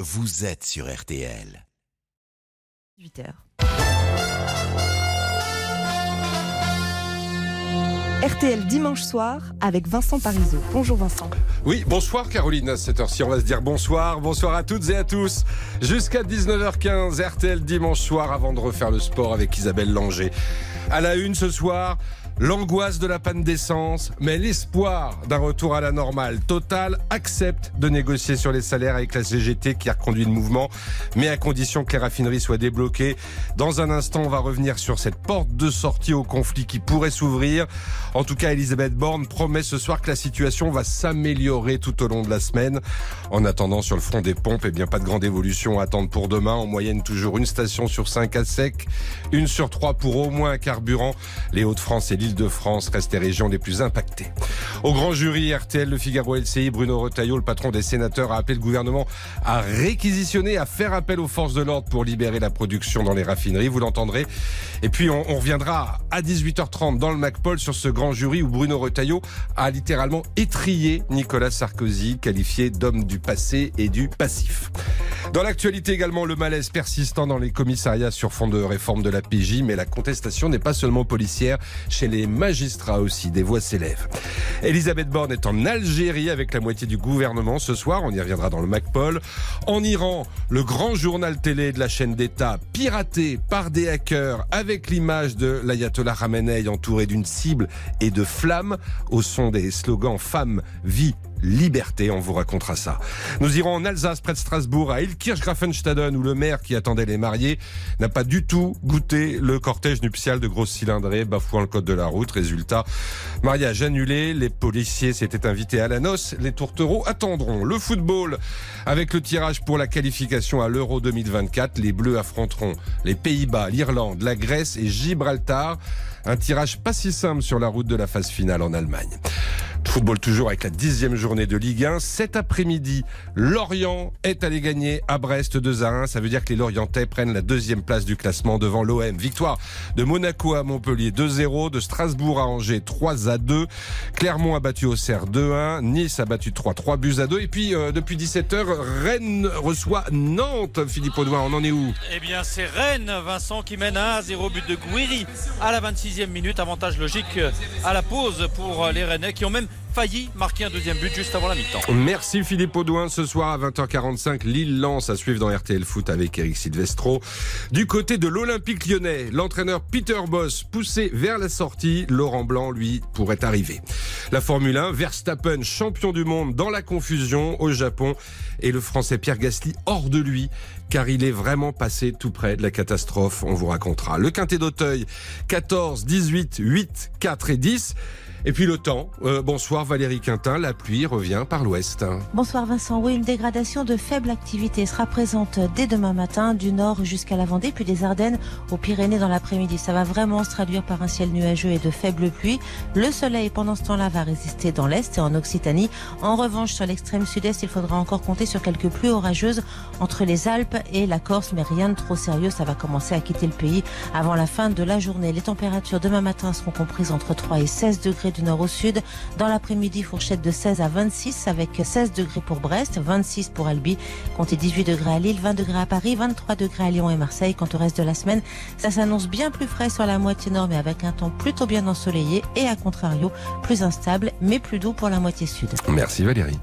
vous êtes sur RTL. 18h. RTL dimanche soir avec Vincent Parisot. Bonjour Vincent. Oui, bonsoir Caroline, à cette heure-ci on va se dire bonsoir à toutes et à tous. Jusqu'à 19h15, RTL dimanche soir avant de refaire le sport avec Isabelle Langer. À la une ce soir, l'angoisse de la panne d'essence, mais l'espoir d'un retour à la normale. Total accepte de négocier sur les salaires avec la CGT qui a reconduit le mouvement, mais à condition que les raffineries soient débloquées. Dans un instant, on va revenir sur cette porte de sortie au conflit qui pourrait s'ouvrir. En tout cas, Elisabeth Borne promet ce soir que la situation va s'améliorer tout au long de la semaine. En attendant, sur le front des pompes, pas de grande évolution à attendre pour demain. En moyenne, toujours une station sur 5 à sec, une sur 3 pour au moins un carburant. Les Hauts-de-France et l'Île-de-France restent les régions les plus impactées. Au grand jury, RTL, Le Figaro, LCI, Bruno Retailleau, le patron des sénateurs, a appelé le gouvernement à réquisitionner, à faire appel aux forces de l'ordre pour libérer la production dans les raffineries. Vous l'entendrez. Et puis, on reviendra à 18h30 dans le MacPol sur ce grand jury où Bruno Retailleau a littéralement étrillé Nicolas Sarkozy, qualifié d'homme du passé et du passif. Dans l'actualité également, le malaise persistant dans les commissariats sur fond de réforme de la PJ, mais la contestation n'est pas seulement policière, chez les magistrats aussi, des voix s'élèvent. Elisabeth Borne est en Algérie avec la moitié du gouvernement ce soir, on y reviendra dans le MacPol. En Iran, le grand journal télé de la chaîne d'État, piraté par des hackers avec l'image de l'ayatollah Khamenei entouré d'une cible et de flammes au son des slogans « Femme, vie, liberté », on vous racontera ça. Nous irons en Alsace, près de Strasbourg, à Illkirch-Grafenstaden, où le maire qui attendait les mariés n'a pas du tout goûté le cortège nuptial de grosses cylindrées, bafouant le code de la route. Résultat, mariage annulé, les policiers s'étaient invités à la noce, les tourtereaux attendront. Le football, avec le tirage pour la qualification à l'Euro 2024, les Bleus affronteront les Pays-Bas, l'Irlande, la Grèce et Gibraltar. Un tirage pas si simple sur la route de la phase finale en Allemagne. Football toujours avec la 10e journée de Ligue 1. Cet après-midi, Lorient est allé gagner à Brest 2-1. Ça veut dire que les Lorientais prennent la 2e place du classement devant l'OM. Victoire de Monaco à Montpellier 2-0, de Strasbourg à Angers 3-2. Clermont a battu Auxerre 2-1. Nice a battu 3-2. Et puis, depuis 17h, Rennes reçoit Nantes. Philippe Audouin, on en est où ? Eh bien, c'est Rennes, Vincent, qui mène 1-0, but de Gouiri à la 26e minute. Avantage logique à la pause pour les Rennais qui ont même failli marquer un deuxième but juste avant la mi-temps. Merci Philippe Audouin. Ce soir à 20h45, Lille-Lens à suivre dans RTL Foot avec Eric Silvestro. Du côté de l'Olympique lyonnais, l'entraîneur Peter Bosz poussé vers la sortie. Laurent Blanc, lui, pourrait arriver. La Formule 1, Verstappen, champion du monde dans la confusion au Japon. Et le Français Pierre Gasly hors de lui, car il est vraiment passé tout près de la catastrophe. On vous racontera. Le Quintet d'Auteuil, 14, 18, 8, 4 et 10. Et puis le temps. Bonsoir Valérie Quintin, la pluie revient par l'ouest. Bonsoir Vincent. Oui, une dégradation de faible activité sera présente dès demain matin, du nord jusqu'à la Vendée, puis des Ardennes aux Pyrénées dans l'après-midi. Ça va vraiment se traduire par un ciel nuageux et de faibles pluies. Le soleil pendant ce temps-là va résister dans l'est et en Occitanie. En revanche, sur l'extrême sud-est, il faudra encore compter sur quelques pluies orageuses entre les Alpes et la Corse, mais rien de trop sérieux. Ça va commencer à quitter le pays avant la fin de la journée. Les températures demain matin seront comprises entre 3 et 16 degrés du nord au sud. Dans l'après-midi, fourchette de 16 à 26 avec 16 degrés pour Brest, 26 pour Albi, comptez 18 degrés à Lille, 20 degrés à Paris, 23 degrés à Lyon et Marseille. Quant au reste de la semaine, ça s'annonce bien plus frais sur la moitié nord mais avec un temps plutôt bien ensoleillé et à contrario plus instable mais plus doux pour la moitié sud. Merci Valérie.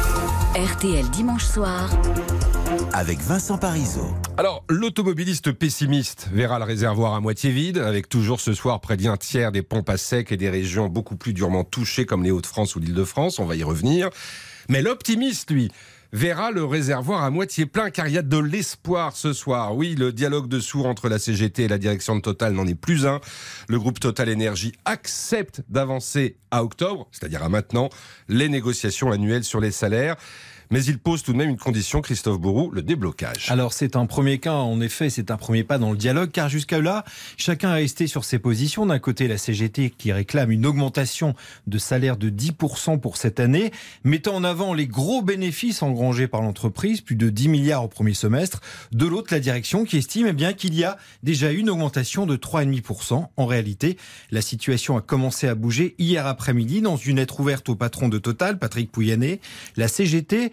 RTL dimanche soir avec Vincent Parisot. Alors, l'automobiliste pessimiste verra le réservoir à moitié vide, avec toujours ce soir près d'un tiers des pompes à sec et des régions beaucoup plus durement touchées comme les Hauts-de-France ou l'Île-de-France, on va y revenir. Mais l'optimiste, lui, verra le réservoir à moitié plein, car il y a de l'espoir ce soir. Oui, le dialogue de sourds entre la CGT et la direction de Total n'en est plus un. Le groupe Total Énergie accepte d'avancer à octobre, c'est-à-dire à maintenant, les négociations annuelles sur les salaires. Mais il pose tout de même une condition, Christophe Bourou, le déblocage. Alors c'est un premier cas, en effet, c'est un premier pas dans le dialogue, car jusqu'à là, chacun a resté sur ses positions. D'un côté, la CGT qui réclame une augmentation de salaire de 10% pour cette année, mettant en avant les gros bénéfices engrangés par l'entreprise, plus de 10 milliards au premier semestre. De l'autre, la direction qui estime bien qu'il y a déjà une augmentation de 3,5%. En réalité, la situation a commencé à bouger hier après-midi dans une lettre ouverte au patron de Total, Patrick Pouyanné. La CGT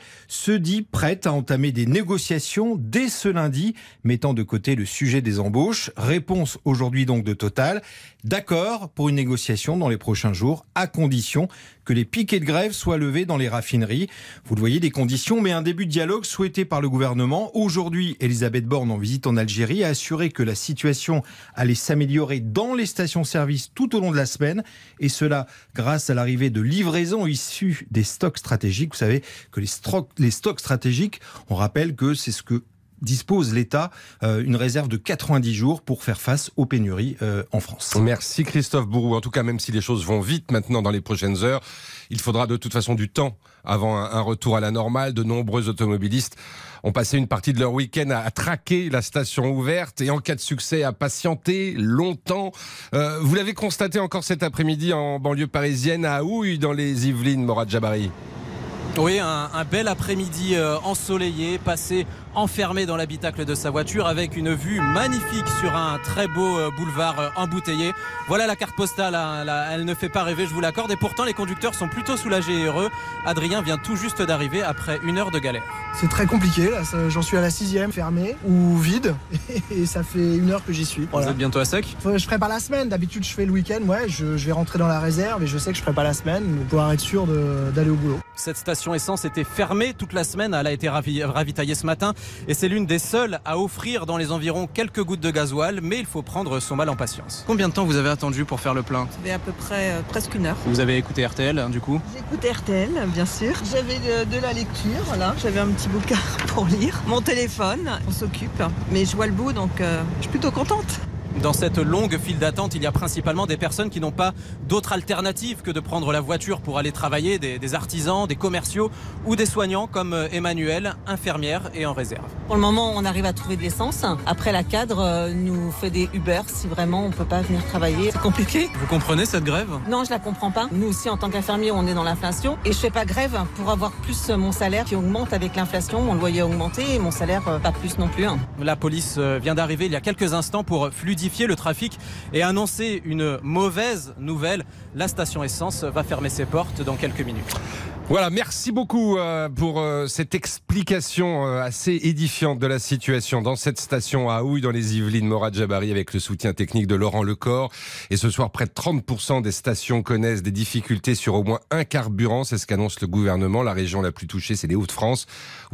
se dit prête à entamer des négociations dès ce lundi, mettant de côté le sujet des embauches. Réponse aujourd'hui donc de Total. D'accord pour une négociation dans les prochains jours, à condition que les piquets de grève soient levés dans les raffineries. Vous le voyez, des conditions, mais un début de dialogue souhaité par le gouvernement. Aujourd'hui, Elisabeth Borne, en visite en Algérie, a assuré que la situation allait s'améliorer dans les stations-service tout au long de la semaine, et cela grâce à l'arrivée de livraisons issues des stocks stratégiques. Vous savez que les stocks stratégiques, on rappelle que c'est ce que dispose l'État, une réserve de 90 jours pour faire face aux pénuries en France. Merci Christophe Bourou. En tout cas, même si les choses vont vite maintenant dans les prochaines heures, il faudra de toute façon du temps avant un retour à la normale. De nombreux automobilistes ont passé une partie de leur week-end à traquer la station ouverte et en cas de succès à patienter longtemps. Vous l'avez constaté encore cet après-midi en banlieue parisienne à Houille dans les Yvelines, Morad Jabari. Oui, un bel après-midi ensoleillé, passé enfermé dans l'habitacle de sa voiture avec une vue magnifique sur un très beau boulevard embouteillé. Voilà la carte postale, elle ne fait pas rêver, je vous l'accorde, et pourtant les conducteurs sont plutôt soulagés et heureux. Adrien vient tout juste d'arriver après 1 heure de galère. C'est très compliqué, là, j'en suis à la 6e, fermée ou vide, et ça fait 1 heure que j'y suis. Voilà. Vous êtes bientôt à sec ? Je ferai pas la semaine, d'habitude je fais le week-end, ouais, je vais rentrer dans la réserve et je sais que je ferai pas la semaine pour pouvoir être sûr d'aller au boulot. Cette station essence était fermée toute la semaine, elle a été ravitaillée ce matin et c'est l'une des seules à offrir dans les environs quelques gouttes de gasoil, mais il faut prendre son mal en patience. Combien de temps vous avez attendu pour faire le plein ? Ça fait à peu près presque 1 heure. Vous avez écouté RTL du coup ? J'ai écouté RTL, bien sûr. J'avais de la lecture, voilà. J'avais un petit bouquin pour lire. Mon téléphone, on s'occupe. Mais je vois le bout, donc je suis plutôt contente. Dans cette longue file d'attente, il y a principalement des personnes qui n'ont pas d'autre alternative que de prendre la voiture pour aller travailler, des artisans, des commerciaux ou des soignants comme Emmanuel, infirmière et en réserve. Pour le moment, on arrive à trouver de l'essence. Après, la cadre nous fait des Uber si vraiment on ne peut pas venir travailler. C'est compliqué. Vous comprenez cette grève ? Non, je la comprends pas. Nous aussi, en tant qu'infirmiers, on est dans l'inflation et je fais pas grève pour avoir plus mon salaire qui augmente avec l'inflation. Mon loyer a augmenté et mon salaire pas plus non plus. La police vient d'arriver il y a quelques instants pour fluidifier le trafic et annoncer une mauvaise nouvelle. La station essence va fermer ses portes dans quelques minutes. Voilà, merci beaucoup pour cette explication assez édifiante de la situation dans cette station à Houille, dans les Yvelines. Morad Jabari avec le soutien technique de Laurent Lecor. Et ce soir, près de 30% des stations connaissent des difficultés sur au moins un carburant. C'est ce qu'annonce le gouvernement. La région la plus touchée, c'est les Hauts-de-France, où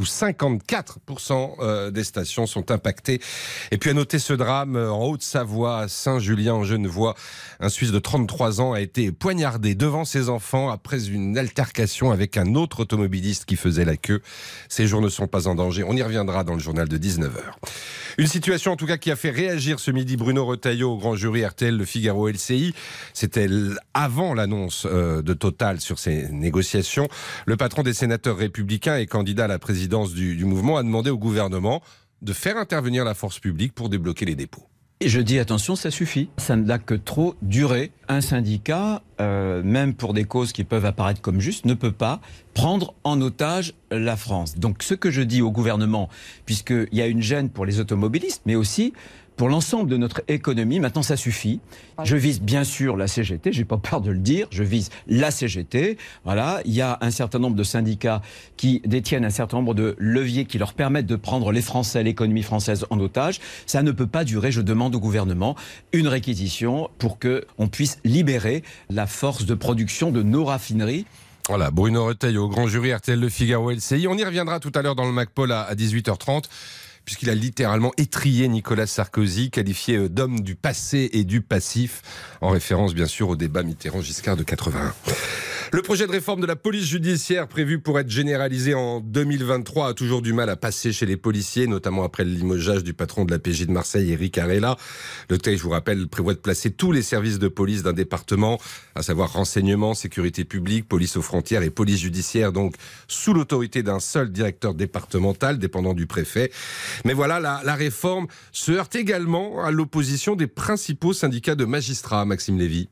54% des stations sont impactées. Et puis à noter ce drame en Haute-Savoie, à Saint-Julien-en-Genevois. Un Suisse de 33 ans a été poignardé devant ses enfants après une altercation avec un autre automobiliste qui faisait la queue. Ces jours ne sont pas en danger. On y reviendra dans le journal de 19h. Une situation en tout cas qui a fait réagir ce midi Bruno Retailleau au grand jury RTL, Le Figaro et LCI. C'était avant l'annonce de Total sur ces négociations. Le patron des sénateurs républicains et candidat à la présidence du mouvement a demandé au gouvernement de faire intervenir la force publique pour débloquer les dépôts. Et je dis attention, ça suffit. Ça n'a que trop duré. Un syndicat, même pour des causes qui peuvent apparaître comme justes, ne peut pas prendre en otage la France. Donc ce que je dis au gouvernement, puisqu'il y a une gêne pour les automobilistes, mais aussi pour l'ensemble de notre économie, maintenant ça suffit. Je vise bien sûr la CGT, j'ai pas peur de le dire, je vise la CGT. Voilà, il y a un certain nombre de syndicats qui détiennent un certain nombre de leviers qui leur permettent de prendre les Français, l'économie française en otage. Ça ne peut pas durer, je demande au gouvernement une réquisition pour qu'on puisse libérer la force de production de nos raffineries. Voilà, Bruno Retailleau au grand jury RTL, Le Figaro LCI. On y reviendra tout à l'heure dans le MacPol à 18h30. Puisqu'il a littéralement étrillé Nicolas Sarkozy, qualifié d'homme du passé et du passif, en référence bien sûr au débat Mitterrand-Giscard de 81. Le projet de réforme de la police judiciaire prévu pour être généralisé en 2023 a toujours du mal à passer chez les policiers, notamment après le limogeage du patron de la PJ de Marseille, Éric Arella. Le texte, je vous rappelle, prévoit de placer tous les services de police d'un département, à savoir renseignement, sécurité publique, police aux frontières et police judiciaire, donc sous l'autorité d'un seul directeur départemental, dépendant du préfet. Mais voilà, la réforme se heurte également à l'opposition des principaux syndicats de magistrats, Maxime Lévy.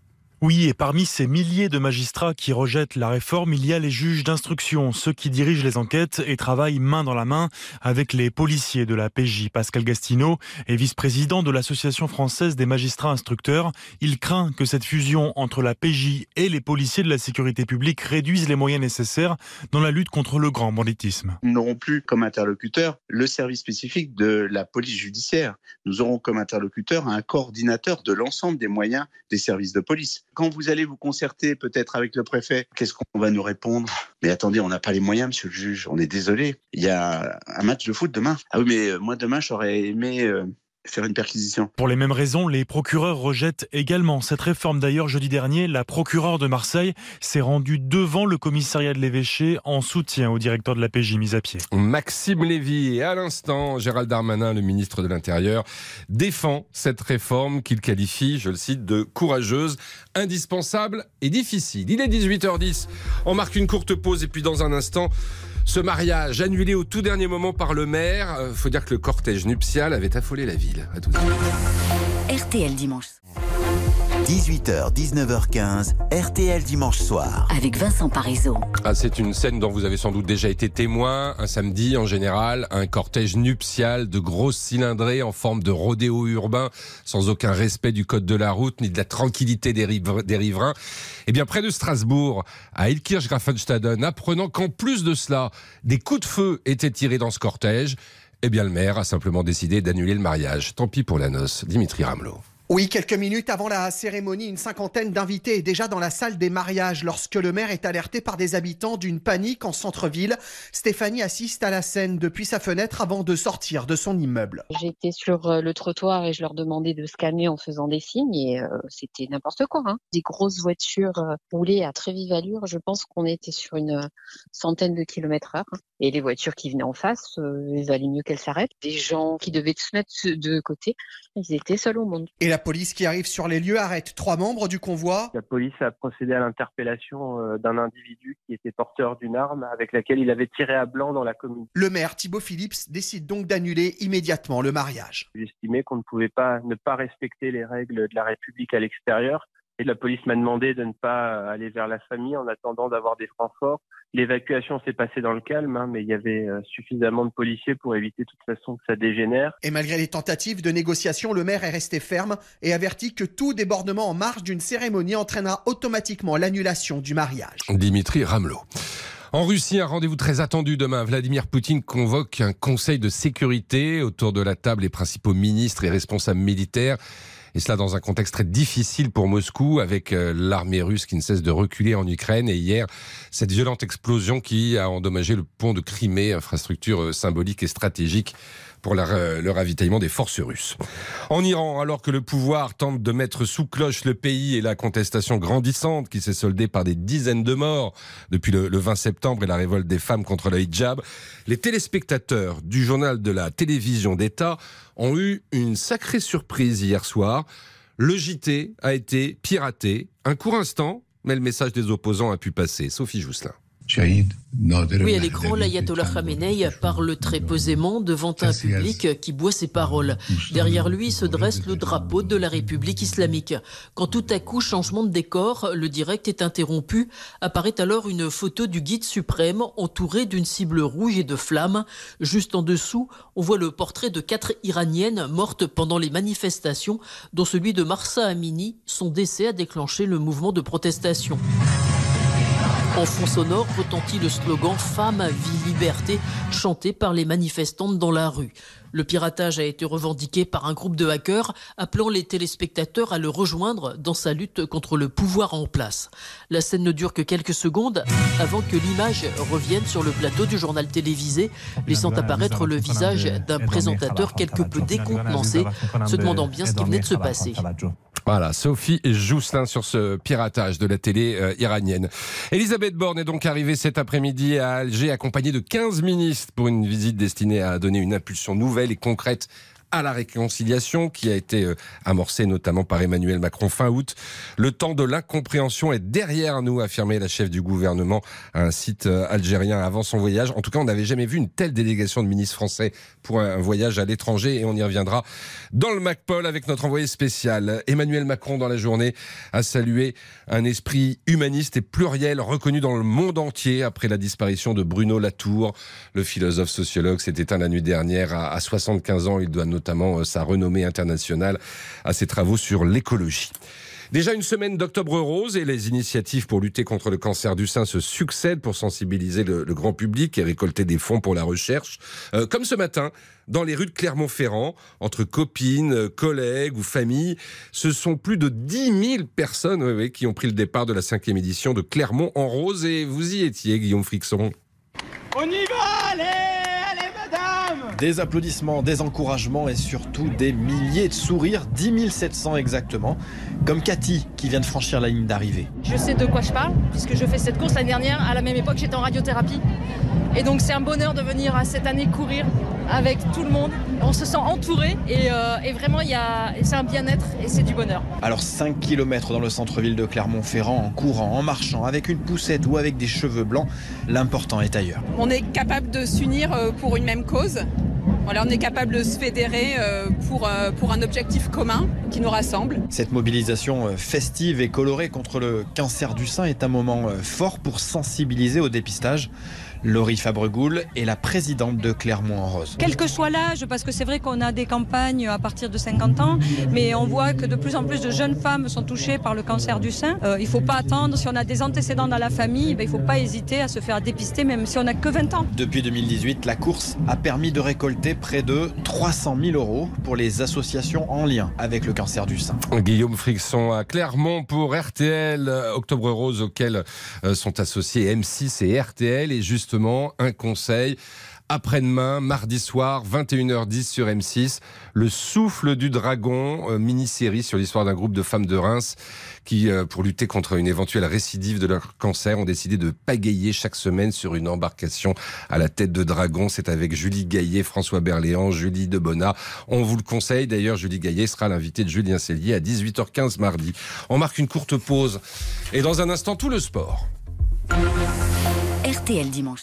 Oui, et parmi ces milliers de magistrats qui rejettent la réforme, il y a les juges d'instruction, ceux qui dirigent les enquêtes et travaillent main dans la main avec les policiers de la PJ. Pascal Gastineau est vice-président de l'Association française des magistrats instructeurs. Il craint que cette fusion entre la PJ et les policiers de la sécurité publique réduise les moyens nécessaires dans la lutte contre le grand banditisme. Nous n'aurons plus comme interlocuteur le service spécifique de la police judiciaire. Nous aurons comme interlocuteur un coordinateur de l'ensemble des moyens des services de police. Quand vous allez vous concerter peut-être avec le préfet, qu'est-ce qu'on va nous répondre ? Mais attendez, on n'a pas les moyens, monsieur le juge, on est désolé. Il y a un match de foot demain. Ah oui, mais moi demain, j'aurais aimé faire une perquisition. Pour les mêmes raisons, les procureurs rejettent également cette réforme. D'ailleurs, jeudi dernier, la procureure de Marseille s'est rendue devant le commissariat de l'évêché en soutien au directeur de la PJ mis à pied. Maxime Lévy, et à l'instant, Gérald Darmanin, le ministre de l'Intérieur, défend cette réforme qu'il qualifie, je le cite, de courageuse, indispensable et difficile. Il est 18h10, on marque une courte pause et puis dans un instant, ce mariage annulé au tout dernier moment par le maire. Faut dire que le cortège nuptial avait affolé la ville. À tout de suite. RTL dimanche. 18h, 19h15, RTL dimanche soir. Avec Vincent Parisot. C'est une scène dont vous avez sans doute déjà été témoin. Un samedi, en général, un cortège nuptial de grosses cylindrées en forme de rodéo urbain, sans aucun respect du code de la route, ni de la tranquillité des riverains. Eh bien, près de Strasbourg, à Illkirch-Grafenstaden, apprenant qu'en plus de cela, des coups de feu étaient tirés dans ce cortège, eh bien, le maire a simplement décidé d'annuler le mariage. Tant pis pour la noce. Dimitri Ramelot. Oui, quelques minutes avant la cérémonie, une cinquantaine d'invités est déjà dans la salle des mariages lorsque le maire est alerté par des habitants d'une panique en centre-ville. Stéphanie assiste à la scène depuis sa fenêtre avant de sortir de son immeuble. J'étais sur le trottoir et je leur demandais de se calmer en faisant des signes et c'était n'importe quoi. Des grosses voitures roulaient à très vive allure. Je pense qu'on était sur une centaine de kilomètres/heure. Et les voitures qui venaient en face, il valait mieux qu'elles s'arrêtent. Des gens qui devaient se mettre de côté, ils étaient seuls au monde. Et la police qui arrive sur les lieux arrête 3 membres du convoi. La police a procédé à l'interpellation d'un individu qui était porteur d'une arme avec laquelle il avait tiré à blanc dans la commune. Le maire Thibaut Phillips décide donc d'annuler immédiatement le mariage. J'estimais qu'on ne pouvait pas ne pas respecter les règles de la République à l'extérieur. Et la police m'a demandé de ne pas aller vers la famille en attendant d'avoir des renforts. L'évacuation s'est passée dans le calme, mais il y avait suffisamment de policiers pour éviter de toute façon que ça dégénère. Et malgré les tentatives de négociation, le maire est resté ferme et avertit que tout débordement en marge d'une cérémonie entraînera automatiquement l'annulation du mariage. Dimitri Ramelot. En Russie, un rendez-vous très attendu demain. Vladimir Poutine convoque un conseil de sécurité. Autour de la table, les principaux ministres et responsables militaires. Et cela dans un contexte très difficile pour Moscou, avec l'armée russe qui ne cesse de reculer en Ukraine. Et hier, cette violente explosion qui a endommagé le pont de Crimée, infrastructure symbolique et stratégique pour le ravitaillement des forces russes. En Iran, alors que le pouvoir tente de mettre sous cloche le pays et la contestation grandissante qui s'est soldée par des dizaines de morts depuis le 20 septembre et la révolte des femmes contre le hijab, les téléspectateurs du journal de la télévision d'État ont eu une sacrée surprise hier soir. Le JT a été piraté. Un court instant, mais le message des opposants a pu passer. Sophie Jousselin. Oui, à l'écran, l'ayatollah Khamenei parle très posément devant un public qui boit ses paroles. Derrière lui se dresse le drapeau de la République islamique. Quand tout à coup, changement de décor, le direct est interrompu. Apparaît alors une photo du guide suprême entouré d'une cible rouge et de flammes. Juste en dessous, on voit le portrait de 4 Iraniennes mortes pendant les manifestations, dont celui de Mahsa Amini. Son décès a déclenché le mouvement de protestation. En fond sonore retentit le slogan « Femmes, vie, liberté » chanté par les manifestantes dans la rue. Le piratage a été revendiqué par un groupe de hackers appelant les téléspectateurs à le rejoindre dans sa lutte contre le pouvoir en place. La scène ne dure que quelques secondes avant que l'image revienne sur le plateau du journal télévisé, laissant apparaître le visage d'un présentateur quelque peu décontenancé, se demandant bien ce qui venait de se passer. Voilà, Sophie Jousselin sur ce piratage de la télé iranienne. Elisabeth Borne est donc arrivée cet après-midi à Alger, accompagnée de 15 ministres pour une visite destinée à donner une impulsion nouvelle et concrète à la réconciliation qui a été amorcée notamment par Emmanuel Macron fin août. Le temps de l'incompréhension est derrière nous, a affirmé la chef du gouvernement à un site algérien avant son voyage. En tout cas, on n'avait jamais vu une telle délégation de ministres français pour un voyage à l'étranger et on y reviendra dans le MacPol avec notre envoyé spécial. Emmanuel Macron, dans la journée, a salué un esprit humaniste et pluriel reconnu dans le monde entier après la disparition de Bruno Latour. Le philosophe sociologue s'est éteint la nuit dernière à 75 ans. Il doit notamment sa renommée internationale à ses travaux sur l'écologie. Déjà une semaine d'Octobre Rose et les initiatives pour lutter contre le cancer du sein se succèdent pour sensibiliser le grand public et récolter des fonds pour la recherche. Comme ce matin, dans les rues de Clermont-Ferrand, entre copines, collègues ou familles, ce sont plus de 10 000 personnes qui ont pris le départ de la 5e édition de Clermont en rose. Et vous y étiez, Guillaume Frixon. On y va, allez madame! Des applaudissements, des encouragements et surtout des milliers de sourires, 10 700 exactement, comme Cathy qui vient de franchir la ligne d'arrivée. Je sais de quoi je parle, puisque je fais cette course l'année dernière. À la même époque, j'étais en radiothérapie. Et donc c'est un bonheur de venir cette année courir avec tout le monde. On se sent entouré et vraiment c'est un bien-être et c'est du bonheur. Alors 5 km dans le centre-ville de Clermont-Ferrand, en courant, en marchant, avec une poussette ou avec des cheveux blancs, l'important est ailleurs. On est capable de s'unir pour une même cause. Voilà, on est capable de se fédérer pour un objectif commun qui nous rassemble. Cette mobilisation festive et colorée contre le cancer du sein est un moment fort pour sensibiliser au dépistage. Laurie Fabregoul est la présidente de Clermont en Rose. Quel que soit l'âge, parce que c'est vrai qu'on a des campagnes à partir de 50 ans, mais on voit que de plus en plus de jeunes femmes sont touchées par le cancer du sein. Il ne faut pas attendre, si on a des antécédents dans la famille, il ne faut pas hésiter à se faire dépister, même si on n'a que 20 ans. Depuis 2018, la course a permis de récolter près de 300 000 € pour les associations en lien avec le cancer du sein. Guillaume Frixon à Clermont pour RTL, Octobre Rose auquel sont associés M6 et RTL et justement un conseil. Après-demain, mardi soir, 21h10 sur M6, Le Souffle du Dragon, mini-série sur l'histoire d'un groupe de femmes de Reims qui, pour lutter contre une éventuelle récidive de leur cancer, ont décidé de pagayer chaque semaine sur une embarcation à la tête de dragon. C'est avec Julie Gaillet, François Berléand, Julie Debona. On vous le conseille. D'ailleurs, Julie Gaillet sera l'invitée de Julien Cellier à 18h15 mardi. On marque une courte pause et dans un instant, tout le sport. RTL dimanche.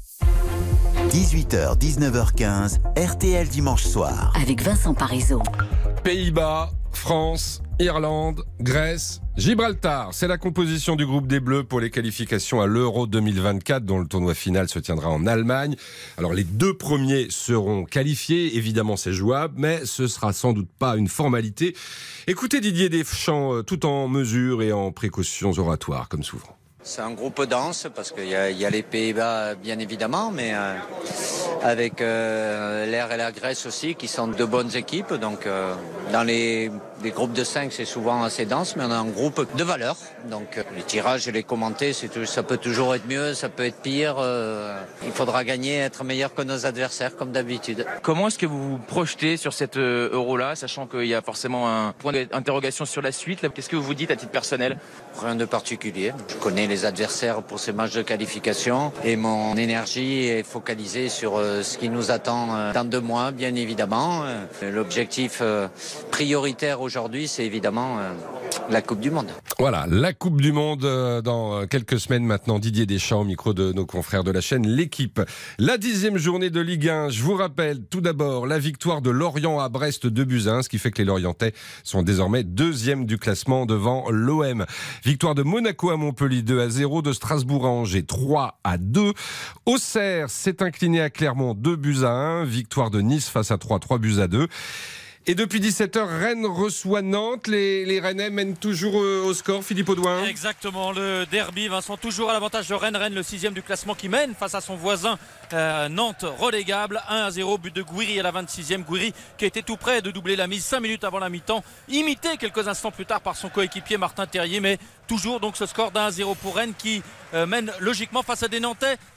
18h, 19h15, RTL dimanche soir. Avec Vincent Parisot. Pays-Bas, France, Irlande, Grèce, Gibraltar. C'est la composition du groupe des Bleus pour les qualifications à l'Euro 2024 dont le tournoi final se tiendra en Allemagne. Alors les 2 premiers seront qualifiés, évidemment c'est jouable, mais ce sera sans doute pas une formalité. Écoutez Didier Deschamps tout en mesure et en précautions oratoires comme souvent. C'est un groupe dense parce qu'il y a les Pays-Bas bien évidemment, mais avec l'Air et la Grèce aussi qui sont de bonnes équipes. Donc dans les groupes de 5 c'est souvent assez dense, mais on a un groupe de valeur. Donc les tirages et les commenter, ça peut toujours être mieux, ça peut être pire. Il faudra gagner, être meilleur que nos adversaires comme d'habitude. Comment est-ce que vous vous projetez sur cet Euro-là, sachant qu'il y a forcément un point d'interrogation sur la suite? Qu'est-ce que vous vous dites à titre personnel? Rien de particulier. Je connais les adversaires pour ces matchs de qualification et mon énergie est focalisée sur ce qui nous attend dans 2 mois, bien évidemment. L'objectif prioritaire aujourd'hui, c'est évidemment la Coupe du Monde. Voilà, la Coupe du Monde dans quelques semaines maintenant. Didier Deschamps au micro de nos confrères de la chaîne L'Équipe. La 10e journée de Ligue 1. Je vous rappelle tout d'abord la victoire de Lorient à Brest 2-1, ce qui fait que les Lorientais sont désormais 2e du classement devant l'OM. Victoire de Monaco à Montpellier 2-0, de Strasbourg à Angers 3-2. Auxerre s'est incliné à Clermont 2-1. Victoire de Nice face à 3-2. Et depuis 17h, Rennes reçoit Nantes. Les Rennais mènent toujours au score, Philippe Audouin. Exactement, le derby, Vincent, toujours à l'avantage de Rennes. Rennes, le 6e du classement qui mène face à son voisin Nantes, relégable. 1-0, but de Gouiri à la 26e. Gouiri qui était tout près de doubler la mise 5 minutes avant la mi-temps. Imité quelques instants plus tard par son coéquipier Martin Terrier. Mais toujours donc ce score d'1-0 pour Rennes qui mène logiquement face à des Nantais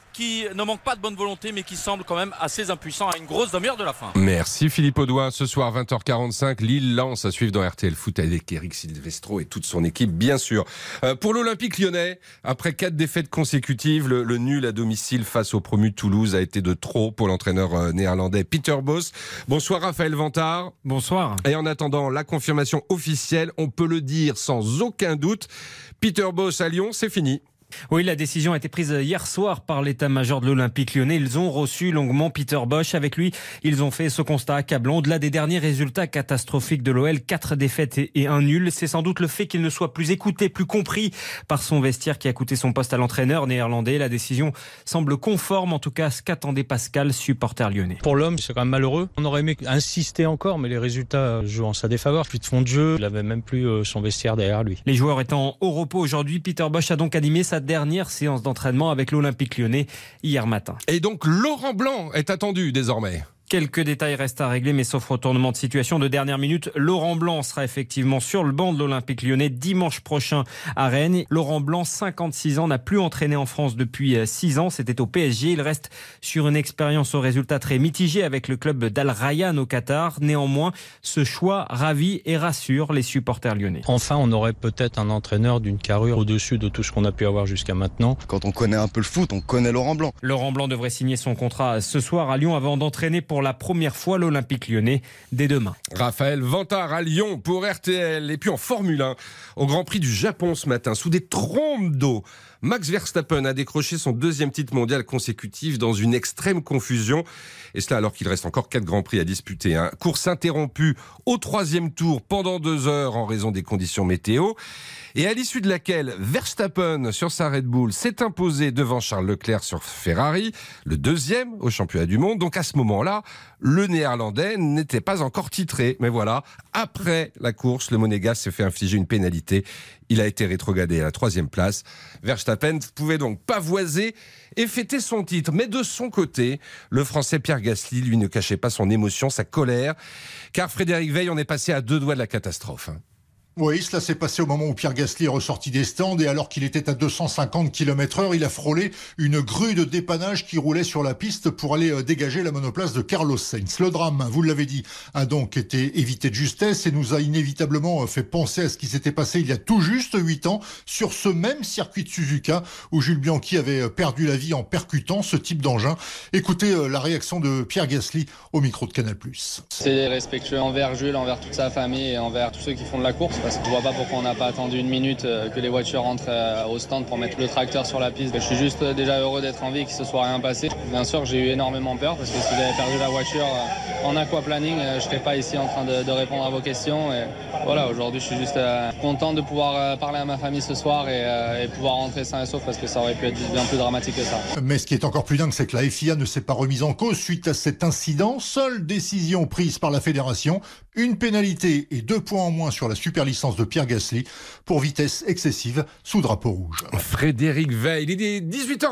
qui ne manque pas de bonne volonté mais qui semble quand même assez impuissant à une grosse demi-heure de la fin. Merci Philippe Audouin. Ce soir 20h45, Lille-Lens à suivre dans RTL Foot avec Eric Silvestro et toute son équipe bien sûr. Pour l'Olympique lyonnais, après 4 défaites consécutives, le nul à domicile face au promu Toulouse a été de trop pour l'entraîneur néerlandais Peter Bosz. Bonsoir Raphaël Vantard. Bonsoir. Et en attendant la confirmation officielle, on peut le dire sans aucun doute, Peter Bosz à Lyon, c'est fini. Oui, la décision a été prise hier soir par l'état-major de l'Olympique lyonnais. Ils ont reçu longuement Peter Bosz. Avec lui, ils ont fait ce constat accablant. Au-delà des derniers résultats catastrophiques de l'OL, 4 défaites et 1 nul. C'est sans doute le fait qu'il ne soit plus écouté, plus compris par son vestiaire qui a coûté son poste à l'entraîneur néerlandais. La décision semble conforme, en tout cas, à ce qu'attendait Pascal, supporter lyonnais. Pour l'homme, c'est quand même malheureux. On aurait aimé insister encore, mais les résultats jouent en sa défaveur. Plus de fond de jeu, il n'avait même plus son vestiaire derrière lui. Les joueurs étant au repos aujourd'hui, Peter Bosz a donc animé sa dernière séance d'entraînement avec l'Olympique lyonnais hier matin. Et donc Laurent Blanc est attendu désormais. Quelques détails restent à régler, mais sauf retournement de situation de dernière minute, Laurent Blanc sera effectivement sur le banc de l'Olympique lyonnais dimanche prochain à Rennes. Laurent Blanc, 56 ans, n'a plus entraîné en France depuis 6 ans. C'était au PSG. Il reste sur une expérience au résultat très mitigé avec le club d'Al Rayyan au Qatar. Néanmoins, ce choix ravit et rassure les supporters lyonnais. Enfin, on aurait peut-être un entraîneur d'une carrure au-dessus de tout ce qu'on a pu avoir jusqu'à maintenant. Quand on connaît un peu le foot, on connaît Laurent Blanc. Laurent Blanc devrait signer son contrat ce soir à Lyon avant d'entraîner pour la première fois l'Olympique lyonnais dès demain. Raphaël Vantard à Lyon pour RTL. Et puis en Formule 1, au Grand Prix du Japon ce matin, sous des trompes d'eau, Max Verstappen a décroché son 2e titre mondial consécutif dans une extrême confusion. Et cela alors qu'il reste encore 4 Grands Prix à disputer. Course interrompue au 3e tour pendant 2 heures en raison des conditions météo. Et à l'issue de laquelle Verstappen sur sa Red Bull s'est imposé devant Charles Leclerc sur Ferrari, le 2e au championnat du monde. Donc à ce moment-là, le néerlandais n'était pas encore titré. Mais voilà, après la course, le monégasque s'est fait infliger une pénalité. Il a été rétrogradé à la 3e place. Verstappen pouvait donc pavoiser et fêter son titre. Mais de son côté, le Français Pierre Gasly, lui, ne cachait pas son émotion, sa colère. Car Frédéric Weil en est passé à 2 doigts de la catastrophe. Oui, cela s'est passé au moment où Pierre Gasly est ressorti des stands et alors qu'il était à 250 km/h, il a frôlé une grue de dépannage qui roulait sur la piste pour aller dégager la monoplace de Carlos Sainz. Le drame, vous l'avez dit, a donc été évité de justesse et nous a inévitablement fait penser à ce qui s'était passé il y a tout juste 8 ans sur ce même circuit de Suzuka où Jules Bianchi avait perdu la vie en percutant ce type d'engin. Écoutez la réaction de Pierre Gasly au micro de Canal+. C'est respectueux envers Jules, envers toute sa famille et envers tous ceux qui font de la course. Parce que je vois pas pourquoi on n'a pas attendu 1 minute que les voitures rentrent au stand pour mettre le tracteur sur la piste. Je suis juste déjà heureux d'être en vie, qu'il se soit rien passé. Bien sûr, j'ai eu énormément peur parce que si j'avais perdu la voiture en aquaplaning, je serais pas ici en train de répondre à vos questions. Et voilà, aujourd'hui, je suis juste content de pouvoir parler à ma famille ce soir et pouvoir rentrer sain et sauf parce que ça aurait pu être bien plus dramatique que ça. Mais ce qui est encore plus dingue, c'est que la FIA ne s'est pas remise en cause suite à cet incident. Seule décision prise par la fédération, une pénalité et 2 points en moins sur la superlicence de Pierre Gasly pour vitesse excessive sous drapeau rouge. Frédéric Weil, il est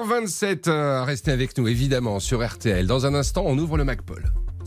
18h27. Restez avec nous évidemment sur RTL. Dans un instant, on ouvre le McPaul.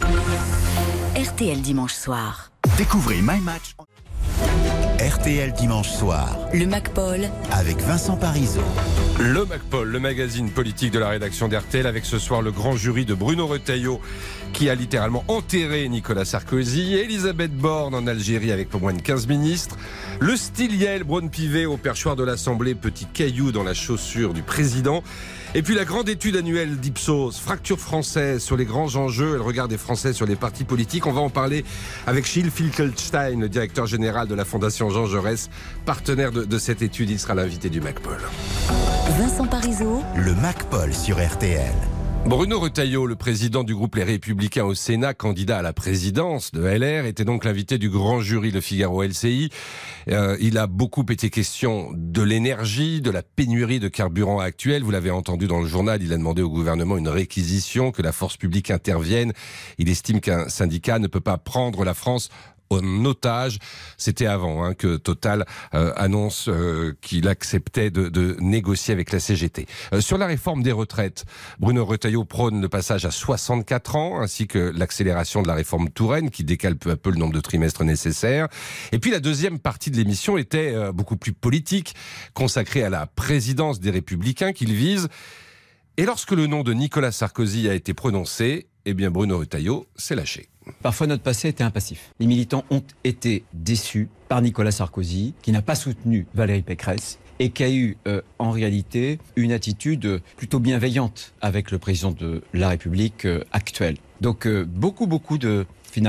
RTL dimanche soir. Découvrez My Match. RTL dimanche soir. Le McPaul avec Vincent Parisot. Le McPaul, le magazine politique de la rédaction d'RTL, avec ce soir le grand jury de Bruno Retailleau qui a littéralement enterré Nicolas Sarkozy, Elisabeth Borne en Algérie avec pas moins de 15 ministres, le Styliel Braun-Pivet au perchoir de l'Assemblée, petit caillou dans la chaussure du président. Et puis la grande étude annuelle d'Ipsos, Fracture française sur les grands enjeux et le regard des Français sur les partis politiques. On va en parler avec Gilles Finkelstein, le directeur général de la Fondation Jean Jaurès, partenaire de cette étude. Il sera l'invité du McPaul. Vincent Parisot. Le McPaul sur RTL. Bruno Retailleau, le président du groupe Les Républicains au Sénat, candidat à la présidence de LR, était donc l'invité du grand jury Le Figaro LCI. Il a beaucoup été question de l'énergie, de la pénurie de carburant actuelle. Vous l'avez entendu dans le journal, il a demandé au gouvernement une réquisition, que la force publique intervienne. Il estime qu'un syndicat ne peut pas prendre la France en otage. C'était avant que Total annonce qu'il acceptait de négocier avec la CGT. Sur la réforme des retraites, Bruno Retailleau prône le passage à 64 ans, ainsi que l'accélération de la réforme Touraine, qui décale peu à peu le nombre de trimestres nécessaires. Et puis la deuxième partie de l'émission était beaucoup plus politique, consacrée à la présidence des Républicains qu'il vise. Et lorsque le nom de Nicolas Sarkozy a été prononcé, eh bien Bruno Retailleau s'est lâché. Parfois notre passé était un passif. Les militants ont été déçus par Nicolas Sarkozy, qui n'a pas soutenu Valérie Pécresse et qui a eu en réalité une attitude plutôt bienveillante avec le président de la République actuel. Donc beaucoup de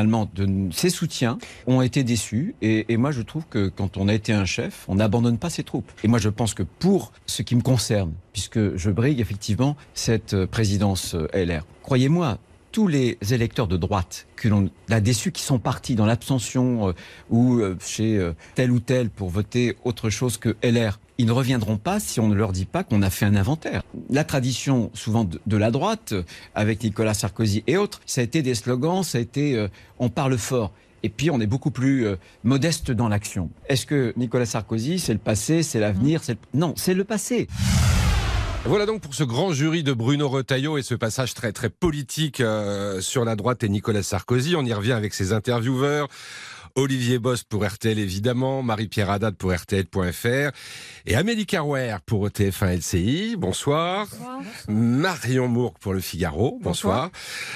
ses soutiens ont été déçus. Et moi, je trouve que quand on a été un chef, on n'abandonne pas ses troupes. Et moi, je pense que pour ce qui me concerne, puisque je brigue effectivement cette présidence LR, croyez-moi, tous les électeurs de droite que l'on a déçus, qui sont partis dans l'abstention ou chez tel ou tel pour voter autre chose que LR, ils ne reviendront pas si on ne leur dit pas qu'on a fait un inventaire. La tradition souvent de la droite, avec Nicolas Sarkozy et autres, ça a été des slogans, ça a été on parle fort. Et puis on est beaucoup plus modeste dans l'action. Est-ce que Nicolas Sarkozy, c'est le passé, c'est l'avenir, Non, c'est le passé. Voilà donc pour ce grand jury de Bruno Retailleau et ce passage très très politique sur la droite et Nicolas Sarkozy. On y revient avec ses intervieweurs. Olivier Bost pour RTL évidemment, Marie-Pierre Haddad pour RTL.fr et Amélie Carrouer pour TF1 LCI. Bonsoir. Bonsoir. Marion Mourgue pour Le Figaro. Bonsoir.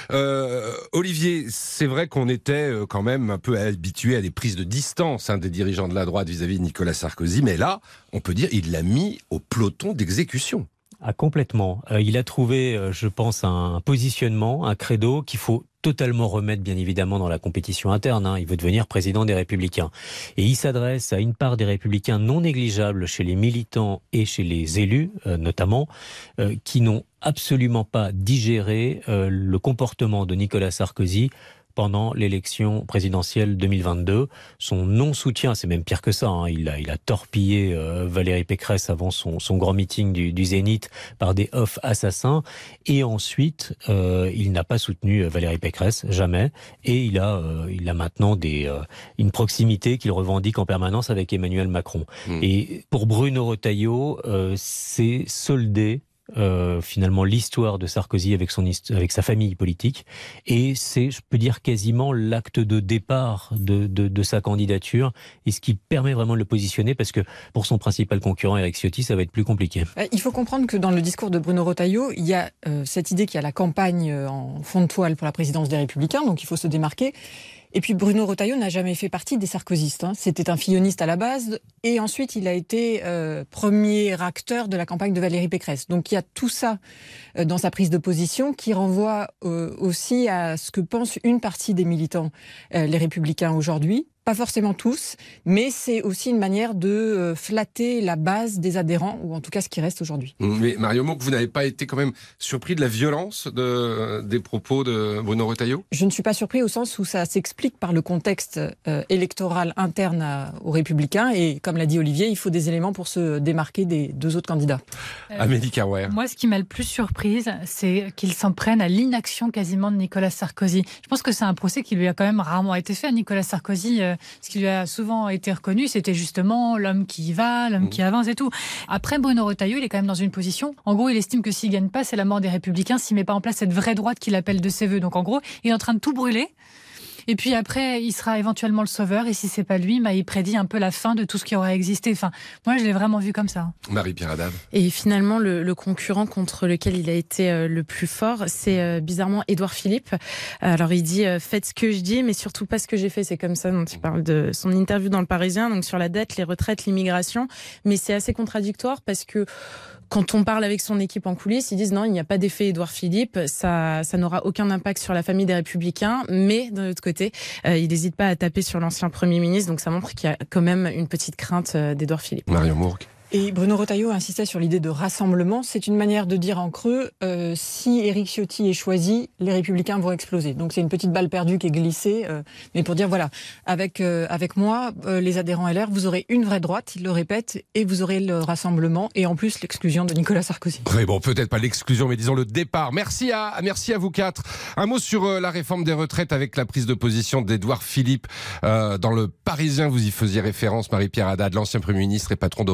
Olivier, c'est vrai qu'on était quand même un peu habitué à des prises de distance des dirigeants de la droite vis-à-vis de Nicolas Sarkozy, mais là, on peut dire il l'a mis au peloton d'exécution. Ah, complètement. Il a trouvé, je pense, un positionnement, un credo qu'il faut totalement remettre, bien évidemment, dans la compétition interne. Il veut devenir président des Républicains. Et il s'adresse à une part des Républicains non négligeable chez les militants et chez les élus, notamment, qui n'ont absolument pas digéré le comportement de Nicolas Sarkozy pendant l'élection présidentielle 2022. Son non-soutien, c'est même pire que ça, il a torpillé Valérie Pécresse avant son grand meeting du Zénith par des off assassins. Et ensuite, il n'a pas soutenu Valérie Pécresse, jamais. Et il a maintenant une proximité qu'il revendique en permanence avec Emmanuel Macron. Et pour Bruno Retailleau, c'est soldé finalement l'histoire de Sarkozy avec sa famille politique, et c'est, je peux dire, quasiment l'acte de départ de sa candidature, et ce qui permet vraiment de le positionner, parce que pour son principal concurrent Éric Ciotti, ça va être plus compliqué. Il faut comprendre que dans le discours de Bruno Retailleau, il y a cette idée qu'il y a la campagne en fond de toile pour la présidence des Républicains, donc il faut se démarquer. Et puis Bruno Retailleau n'a jamais fait partie des sarkozystes. C'était un filloniste à la base, et ensuite il a été premier acteur de la campagne de Valérie Pécresse. Donc il y a tout ça dans sa prise de position qui renvoie aussi à ce que pense une partie des militants, les Républicains aujourd'hui. Pas forcément tous, mais c'est aussi une manière de flatter la base des adhérents, ou en tout cas ce qui reste aujourd'hui. Mais Mario Mourgue, vous n'avez pas été quand même surpris de la violence des propos de Bruno Retailleau ? Je ne suis pas surpris au sens où ça s'explique par le contexte électoral interne aux Républicains, et comme l'a dit Olivier, il faut des éléments pour se démarquer des deux autres candidats. Amélie Carrouer. Moi, ce qui m'a le plus surprise, c'est qu'ils s'en prennent à l'inaction quasiment de Nicolas Sarkozy. Je pense que c'est un procès qui lui a quand même rarement été fait à Nicolas Sarkozy. Ce qui lui a souvent été reconnu, c'était justement l'homme qui y va, l'homme qui avance et tout. Après, Bruno Retailleau, il est quand même dans une position. En gros, il estime que s'il gagne pas, c'est la mort des Républicains, s'il met pas en place cette vraie droite qu'il appelle de ses voeux. Donc en gros, il est en train de tout brûler. Et puis après, il sera éventuellement le sauveur. Et si c'est pas lui, il prédit un peu la fin de tout ce qui aurait existé. Enfin, moi, je l'ai vraiment vu comme ça. Marie-Pierre Haddad. Et finalement, le concurrent contre lequel il a été le plus fort, c'est bizarrement Édouard Philippe. Alors, il dit « faites ce que je dis, mais surtout pas ce que j'ai fait ». C'est comme ça dont il parle de son interview dans Le Parisien, donc sur la dette, les retraites, l'immigration. Mais c'est assez contradictoire parce que quand on parle avec son équipe en coulisses, ils disent non, il n'y a pas d'effet Édouard Philippe, ça n'aura aucun impact sur la famille des Républicains, mais d'un autre côté, il n'hésite pas à taper sur l'ancien Premier ministre, donc ça montre qu'il y a quand même une petite crainte d'Édouard Philippe. Mario Mourgue. Et Bruno Retailleau insistait sur l'idée de rassemblement. C'est une manière de dire en creux, si Éric Ciotti est choisi, les Républicains vont exploser. Donc c'est une petite balle perdue qui est glissée, mais pour dire voilà, avec moi, les adhérents LR, vous aurez une vraie droite, il le répète, et vous aurez le rassemblement, et en plus l'exclusion de Nicolas Sarkozy. Oui, bon, peut-être pas l'exclusion, mais disons le départ. Merci à vous quatre. Un mot sur la réforme des retraites avec la prise de position d'Édouard Philippe dans Le Parisien. Vous y faisiez référence, Marie-Pierre Haddad, l'ancien Premier ministre et patron d'Horizon,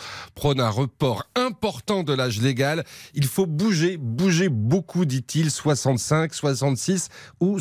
prône un report important de l'âge légal. Il faut bouger beaucoup, dit-il, 65, 66 ou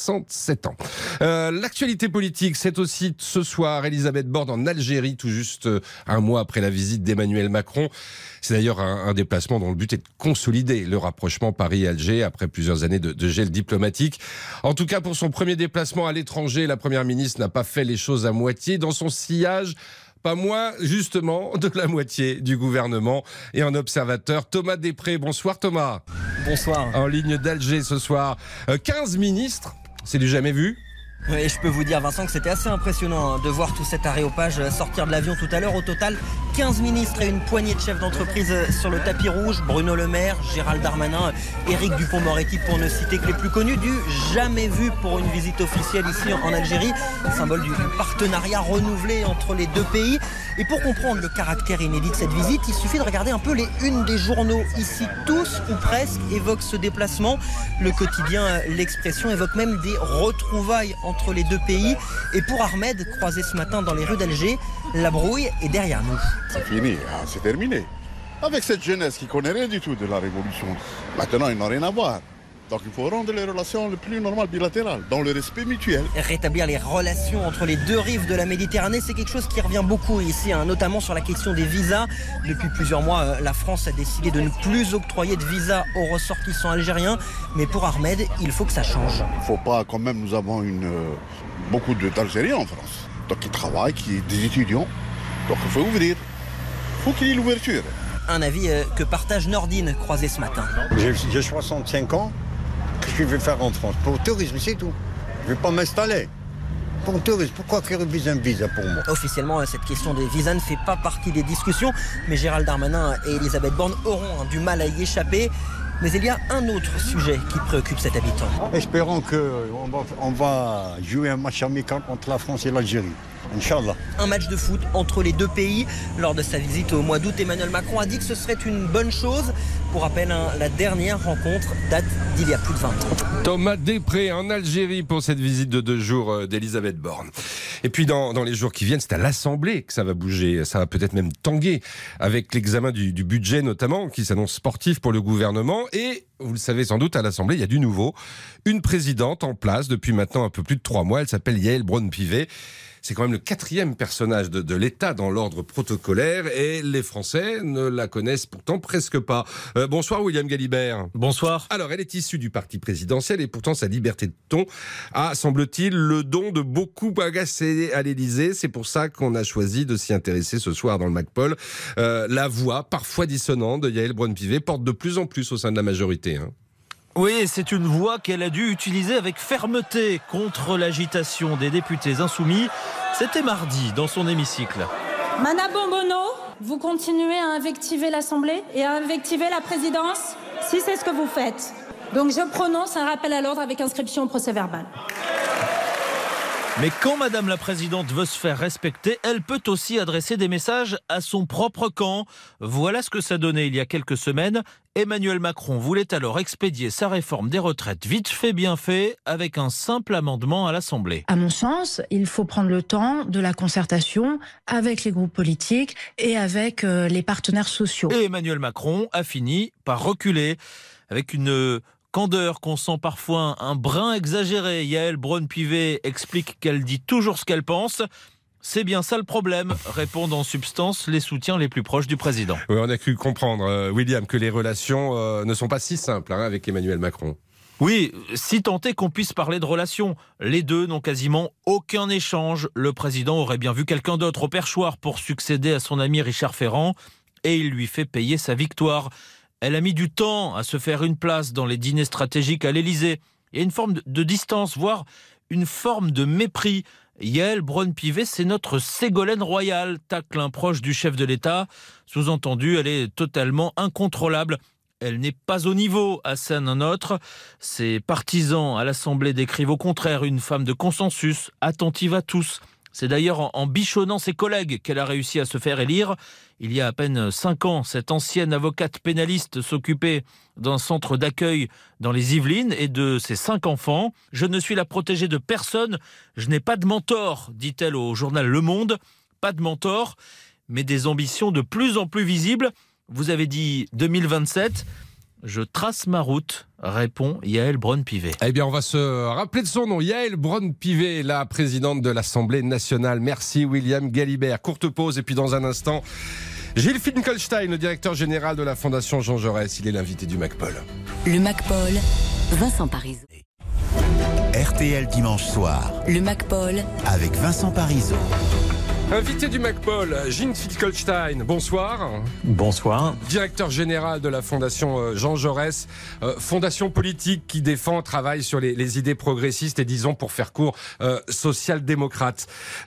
67 ans. L'actualité politique, c'est aussi ce soir Elisabeth Borne en Algérie, tout juste un mois après la visite d'Emmanuel Macron. C'est d'ailleurs un déplacement dont le but est de consolider le rapprochement Paris-Alger après plusieurs années de gel diplomatique. En tout cas, pour son premier déplacement à l'étranger, la Première ministre n'a pas fait les choses à moitié. Dans son sillage, pas moins, justement, de la moitié du gouvernement. Et un observateur, Thomas Després. Bonsoir Thomas. Bonsoir. En ligne d'Alger ce soir. 15 ministres, c'est du jamais vu. Oui, je peux vous dire, Vincent, que c'était assez impressionnant de voir tout cet aréopage sortir de l'avion tout à l'heure. Au total, 15 ministres et une poignée de chefs d'entreprise sur le tapis rouge. Bruno Le Maire, Gérald Darmanin, Éric Dupond-Moretti, pour ne citer que les plus connus. Du jamais vu pour une visite officielle ici en Algérie. Symbole du partenariat renouvelé entre les deux pays. Et pour comprendre le caractère inédit de cette visite, il suffit de regarder un peu les unes des journaux. Ici, tous ou presque évoquent ce déplacement. Le quotidien L'Expression évoque même des retrouvailles entre les deux pays. Et pour Ahmed, croisé ce matin dans les rues d'Alger, la brouille est derrière nous. C'est fini, c'est terminé. Avec cette jeunesse qui ne connaît rien du tout de la révolution, maintenant ils n'ont rien à voir. Donc il faut rendre les relations le plus normales bilatérales, dans le respect mutuel. Rétablir les relations entre les deux rives de la Méditerranée, c'est quelque chose qui revient beaucoup ici, notamment sur la question des visas. Depuis plusieurs mois, la France a décidé de ne plus octroyer de visas aux ressortissants algériens. Mais pour Ahmed, il faut que ça change. Il ne faut pas, quand même, nous avons beaucoup d'Algériens en France. Donc ils travaillent, des étudiants. Donc il faut ouvrir. Il faut qu'il y ait l'ouverture. Un avis que partage Nordine, croisé ce matin. J'ai 65 ans. Qu'est-ce que je vais faire en France? Pour le tourisme, c'est tout. Je ne vais pas m'installer. Pour le tourisme, pourquoi faire un visa pour moi? Officiellement, cette question des visas ne fait pas partie des discussions, mais Gérald Darmanin et Elisabeth Borne auront du mal à y échapper. Mais il y a un autre sujet qui préoccupe cet habitant. Espérons qu'on va jouer un match amical contre la France et l'Algérie. Inch'Allah. Un match de foot entre les deux pays. Lors de sa visite au mois d'août, Emmanuel Macron a dit que ce serait une bonne chose. Pour rappel, la dernière rencontre date d'il y a plus de 20 ans. Thomas Després en Algérie pour cette visite de 2 jours d'Elisabeth Borne. Et puis dans les jours qui viennent, c'est à l'Assemblée que ça va bouger. Ça va peut-être même tanguer avec l'examen du budget notamment, qui s'annonce sportif pour le gouvernement. Et vous le savez sans doute, à l'Assemblée, il y a du nouveau. Une présidente en place depuis maintenant un peu plus de 3 mois. Elle s'appelle Yaël Braun-Pivet. C'est quand même le 4e personnage de l'État dans l'ordre protocolaire et les Français ne la connaissent pourtant presque pas. Bonsoir William Galibert. Bonsoir. Alors elle est issue du parti présidentiel et pourtant sa liberté de ton a, semble-t-il, le don de beaucoup agacer à l'Élysée. C'est pour ça qu'on a choisi de s'y intéresser ce soir dans le MacPol. La voix parfois dissonante de Yaël Braun-Pivet porte de plus en plus au sein de la majorité. Oui, c'est une voix qu'elle a dû utiliser avec fermeté contre l'agitation des députés insoumis. C'était mardi dans son hémicycle. Madame Bombonneau, vous continuez à invectiver l'Assemblée et à invectiver la présidence, si c'est ce que vous faites. Donc je prononce un rappel à l'ordre avec inscription au procès-verbal. Mais quand Madame la Présidente veut se faire respecter, elle peut aussi adresser des messages à son propre camp. Voilà ce que ça donnait il y a quelques semaines. Emmanuel Macron voulait alors expédier sa réforme des retraites vite fait bien fait avec un simple amendement à l'Assemblée. À mon sens, il faut prendre le temps de la concertation avec les groupes politiques et avec les partenaires sociaux. Et Emmanuel Macron a fini par reculer avec une candeur qu'on sent parfois un brin exagéré. Yaël Braun-Pivet explique qu'elle dit toujours ce qu'elle pense. C'est bien ça le problème, répondent en substance les soutiens les plus proches du président. Oui, on a cru comprendre, William, que les relations ne sont pas si simples avec Emmanuel Macron. Oui, si tant est qu'on puisse parler de relations. Les deux n'ont quasiment aucun échange. Le président aurait bien vu quelqu'un d'autre au perchoir pour succéder à son ami Richard Ferrand et il lui fait payer sa victoire. Elle a mis du temps à se faire une place dans les dîners stratégiques à l'Élysée. Il y a une forme de distance, voire une forme de mépris. Yaël Braun-Pivet, c'est notre Ségolène royale, tacle un proche du chef de l'État. Sous-entendu, elle est totalement incontrôlable. Elle n'est pas au niveau, assène un autre. Ses partisans à l'Assemblée décrivent au contraire une femme de consensus, attentive à tous. C'est d'ailleurs en bichonnant ses collègues qu'elle a réussi à se faire élire. Il y a à peine 5 ans, cette ancienne avocate pénaliste s'occupait d'un centre d'accueil dans les Yvelines et de ses 5 enfants. « Je ne suis la protégée de personne, je n'ai pas de mentor », dit-elle au journal Le Monde. Pas de mentor, mais des ambitions de plus en plus visibles. Vous avez dit 2027. Je trace ma route, répond Yaël Braun-Pivet. Eh bien, on va se rappeler de son nom. Yaël Braun-Pivet, la présidente de l'Assemblée nationale. Merci William Galibert. Courte pause et puis dans un instant, Gilles Finkelstein, le directeur général de la Fondation Jean Jaurès. Il est l'invité du MACPOL. Le MACPOL, Vincent Parisot. RTL dimanche soir. Le MACPOL avec Vincent Parisot. Invité du MACPOL, Gilles Finkelstein, bonsoir. Bonsoir. Directeur général de la Fondation Jean Jaurès, fondation politique qui défend, travaille sur les idées progressistes et disons pour faire court, social-démocrate.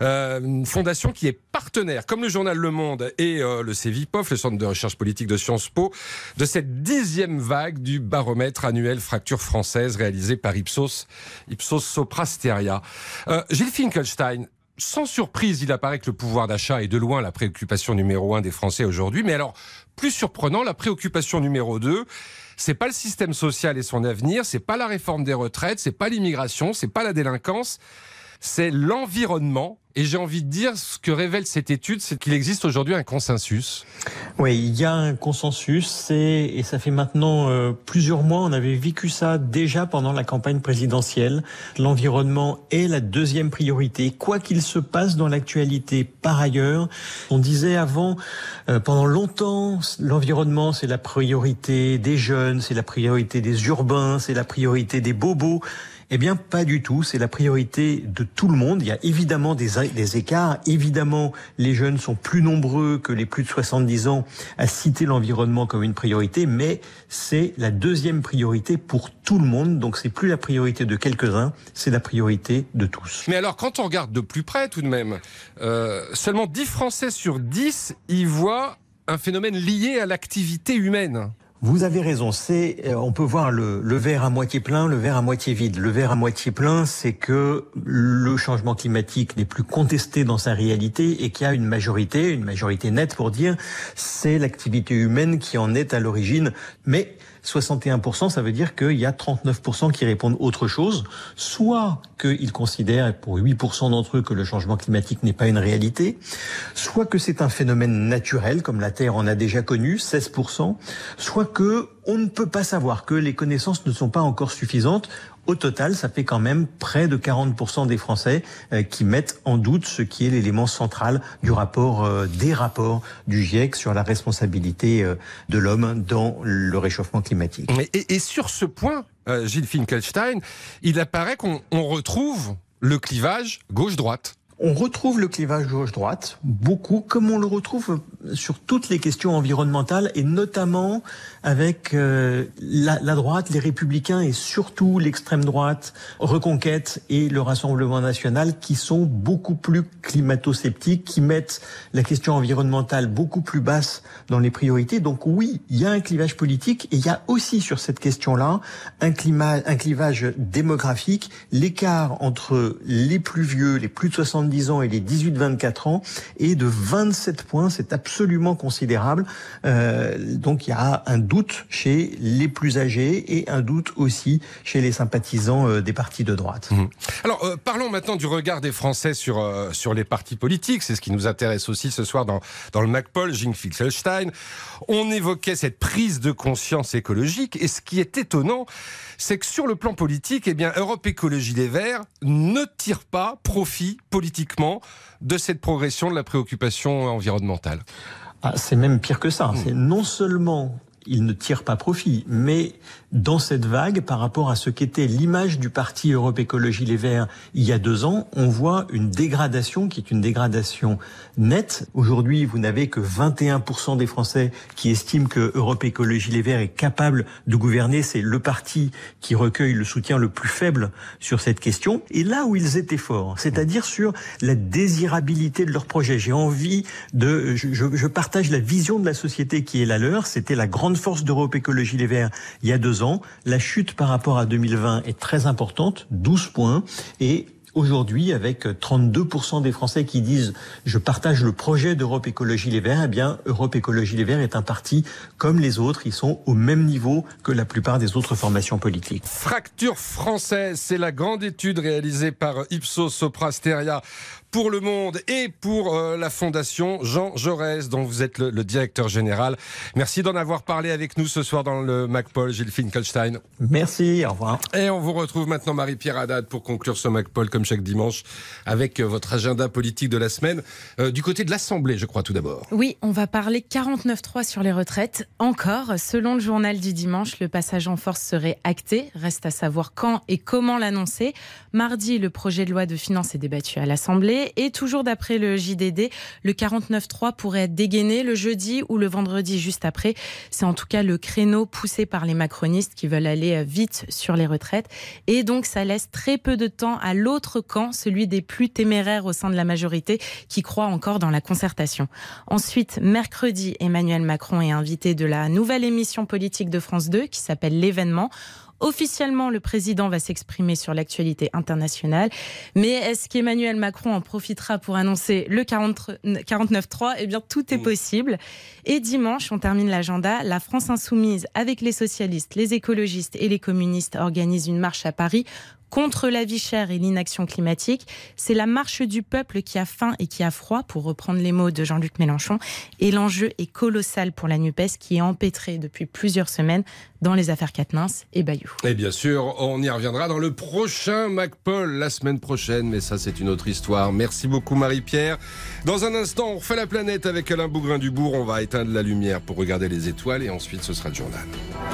Une fondation qui est partenaire, comme le journal Le Monde et le CEVIPOF, le Centre de recherche politique de Sciences Po, de cette 10e vague du baromètre annuel fracture française réalisé par Ipsos Sopra Steria. Gilles Finkelstein, sans surprise, il apparaît que le pouvoir d'achat est de loin la préoccupation numéro 1 des Français aujourd'hui. Mais alors, plus surprenant, la préoccupation numéro 2, c'est pas le système social et son avenir, c'est pas la réforme des retraites, c'est pas l'immigration, c'est pas la délinquance, c'est l'environnement. Et j'ai envie de dire, ce que révèle cette étude, c'est qu'il existe aujourd'hui un consensus. Oui, il y a un consensus, et ça fait maintenant plusieurs mois, on avait vécu ça déjà pendant la campagne présidentielle. L'environnement est la deuxième priorité, quoi qu'il se passe dans l'actualité. Par ailleurs, on disait avant, pendant longtemps, l'environnement c'est la priorité des jeunes, c'est la priorité des urbains, c'est la priorité des bobos. Eh bien, pas du tout. C'est la priorité de tout le monde. Il y a évidemment des écarts. Évidemment, les jeunes sont plus nombreux que les plus de 70 ans à citer l'environnement comme une priorité, mais c'est la deuxième priorité pour tout le monde. Donc, c'est plus la priorité de quelques-uns, c'est la priorité de tous. Mais alors, quand on regarde de plus près, tout de même, seulement 10 Français sur 10 y voient un phénomène lié à l'activité humaine. Vous avez raison, on peut voir le verre à moitié plein, le verre à moitié vide. Le verre à moitié plein, c'est que le changement climatique n'est plus contesté dans sa réalité et qu'il y a une majorité nette pour dire c'est l'activité humaine qui en est à l'origine. Mais 61%, ça veut dire qu'il y a 39% qui répondent autre chose, soit qu'ils considèrent, pour 8% d'entre eux, que le changement climatique n'est pas une réalité, soit que c'est un phénomène naturel, comme la Terre en a déjà connu, 16%, soit que on ne peut pas savoir, que les connaissances ne sont pas encore suffisantes. Au total, ça fait quand même près de 40% des Français qui mettent en doute ce qui est l'élément central du des rapports du GIEC sur la responsabilité de l'homme dans le réchauffement climatique. Et sur ce point, Gilles Finkelstein, il apparaît qu'on retrouve le clivage gauche-droite. On retrouve le clivage gauche-droite, beaucoup, comme on le retrouve sur toutes les questions environnementales, et notamment avec la droite, les Républicains et surtout l'extrême droite, Reconquête et le Rassemblement national, qui sont beaucoup plus climato-sceptiques, qui mettent la question environnementale beaucoup plus basse dans les priorités. Donc oui, il y a un clivage politique, et il y a aussi sur cette question-là un clivage démographique. L'écart entre les plus vieux, les plus de 70 ans et les 18-24 ans est de 27 points, c'est absolument considérable. Donc il y a un doute chez les plus âgés et un doute aussi chez les sympathisants des partis de droite. Alors parlons maintenant du regard des Français sur les partis politiques, c'est ce qui nous intéresse aussi ce soir dans le MACPOL. Gilles Finkelstein, on évoquait cette prise de conscience écologique, et ce qui est étonnant, c'est que sur le plan politique, eh bien, Europe Écologie Les Verts ne tire pas profit politiquement de cette progression de la préoccupation environnementale. C'est même pire que ça. C'est non seulement il ne tire pas profit, mais dans cette vague, par rapport à ce qu'était l'image du parti Europe Écologie Les Verts il y a 2 ans, on voit une dégradation qui est une dégradation nette. Aujourd'hui, vous n'avez que 21% des Français qui estiment que Europe Écologie Les Verts est capable de gouverner. C'est le parti qui recueille le soutien le plus faible sur cette question. Et là où ils étaient forts, c'est-à-dire sur la désirabilité de leur projet. Je partage la vision de la société qui est la leur. C'était la grande force d'Europe Écologie Les Verts il y a 2 ans. La chute par rapport à 2020 est très importante, 12 points. Et Aujourd'hui, avec 32% des Français qui disent « je partage le projet d'Europe Écologie Les Verts », eh bien, Europe Écologie Les Verts est un parti comme les autres. Ils sont au même niveau que la plupart des autres formations politiques. Fracture française, c'est la grande étude réalisée par Ipsos Sopra Steria pour Le Monde et pour la Fondation Jean Jaurès, dont vous êtes le directeur général. Merci d'en avoir parlé avec nous ce soir dans le MacPol, Gilles Finkelstein. Merci, au revoir. Et on vous retrouve maintenant, Marie-Pierre Haddad, pour conclure ce MacPol, comme chaque dimanche, avec votre agenda politique de la semaine. Du côté de l'Assemblée, je crois, tout d'abord. Oui, on va parler 49.3 sur les retraites. Encore, selon le journal du dimanche, le passage en force serait acté. Reste à savoir quand et comment l'annoncer. Mardi, le projet de loi de finances est débattu à l'Assemblée. Et toujours d'après le JDD, le 49.3 pourrait être dégainé le jeudi ou le vendredi juste après. C'est en tout cas le créneau poussé par les macronistes qui veulent aller vite sur les retraites. Et donc ça laisse très peu de temps à l'autre camp, celui des plus téméraires au sein de la majorité, qui croit encore dans la concertation. Ensuite, mercredi, Emmanuel Macron est invité de la nouvelle émission politique de France 2 qui s'appelle L'Événement. Officiellement, le président va s'exprimer sur l'actualité internationale. Mais est-ce qu'Emmanuel Macron en profitera pour annoncer le 49.3 ? Eh bien, tout est possible. Et dimanche, on termine l'agenda. La France Insoumise, avec les socialistes, les écologistes et les communistes, organise une marche à Paris contre la vie chère et l'inaction climatique. C'est la marche du peuple qui a faim et qui a froid, pour reprendre les mots de Jean-Luc Mélenchon. Et l'enjeu est colossal pour la NUPES, qui est empêtrée depuis plusieurs semaines dans les affaires Quatennens et Bayou. Et bien sûr, on y reviendra dans le prochain MacPol, la semaine prochaine, mais ça, c'est une autre histoire. Merci beaucoup, Marie-Pierre. Dans un instant, on refait la planète avec Alain Bougrain-Dubourg. On va éteindre la lumière pour regarder les étoiles et ensuite, ce sera le journal.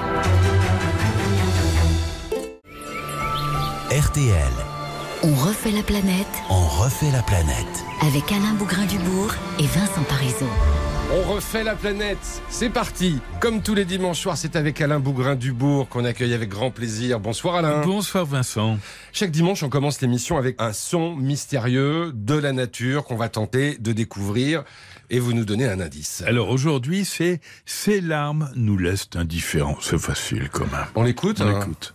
RTL. On refait la planète. On refait la planète. Avec Alain Bougrain-Dubourg et Vincent Parisot. On refait la planète. C'est parti. Comme tous les dimanches soirs, c'est avec Alain Bougrain-Dubourg qu'on accueille avec grand plaisir. Bonsoir Alain. Bonsoir Vincent. Chaque dimanche, on commence l'émission avec un son mystérieux de la nature qu'on va tenter de découvrir. Et vous nous donnez un indice. Alors aujourd'hui, c'est « Ces larmes nous laissent indifférents ». C'est facile quand même. On l'écoute ? On l'écoute.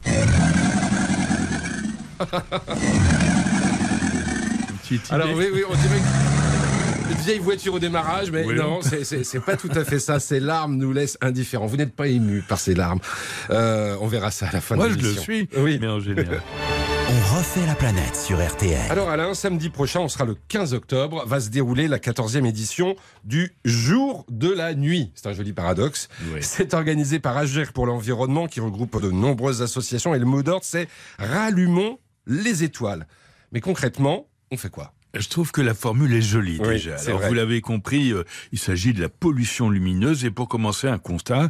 Alors oui, on dirait une vieille voiture au démarrage, mais oui. Non, c'est pas tout à fait ça. Ces larmes nous laissent indifférents. Vous n'êtes pas ému par ces larmes. On verra ça à la fin de l'émission. Moi, je le suis, oui. Mais en général. On refait la planète sur RTL. Alors Alain, samedi prochain, on sera le 15 octobre, va se dérouler la 14e édition du Jour de la Nuit. C'est un joli paradoxe. Oui. C'est organisé par Agir pour l'environnement, qui regroupe de nombreuses associations, et le mot d'ordre, c'est « Rallumons les étoiles ». Mais concrètement, on fait quoi ? Je trouve que la formule est jolie oui, déjà. Alors vous l'avez compris, il s'agit de la pollution lumineuse. Et pour commencer, un constat,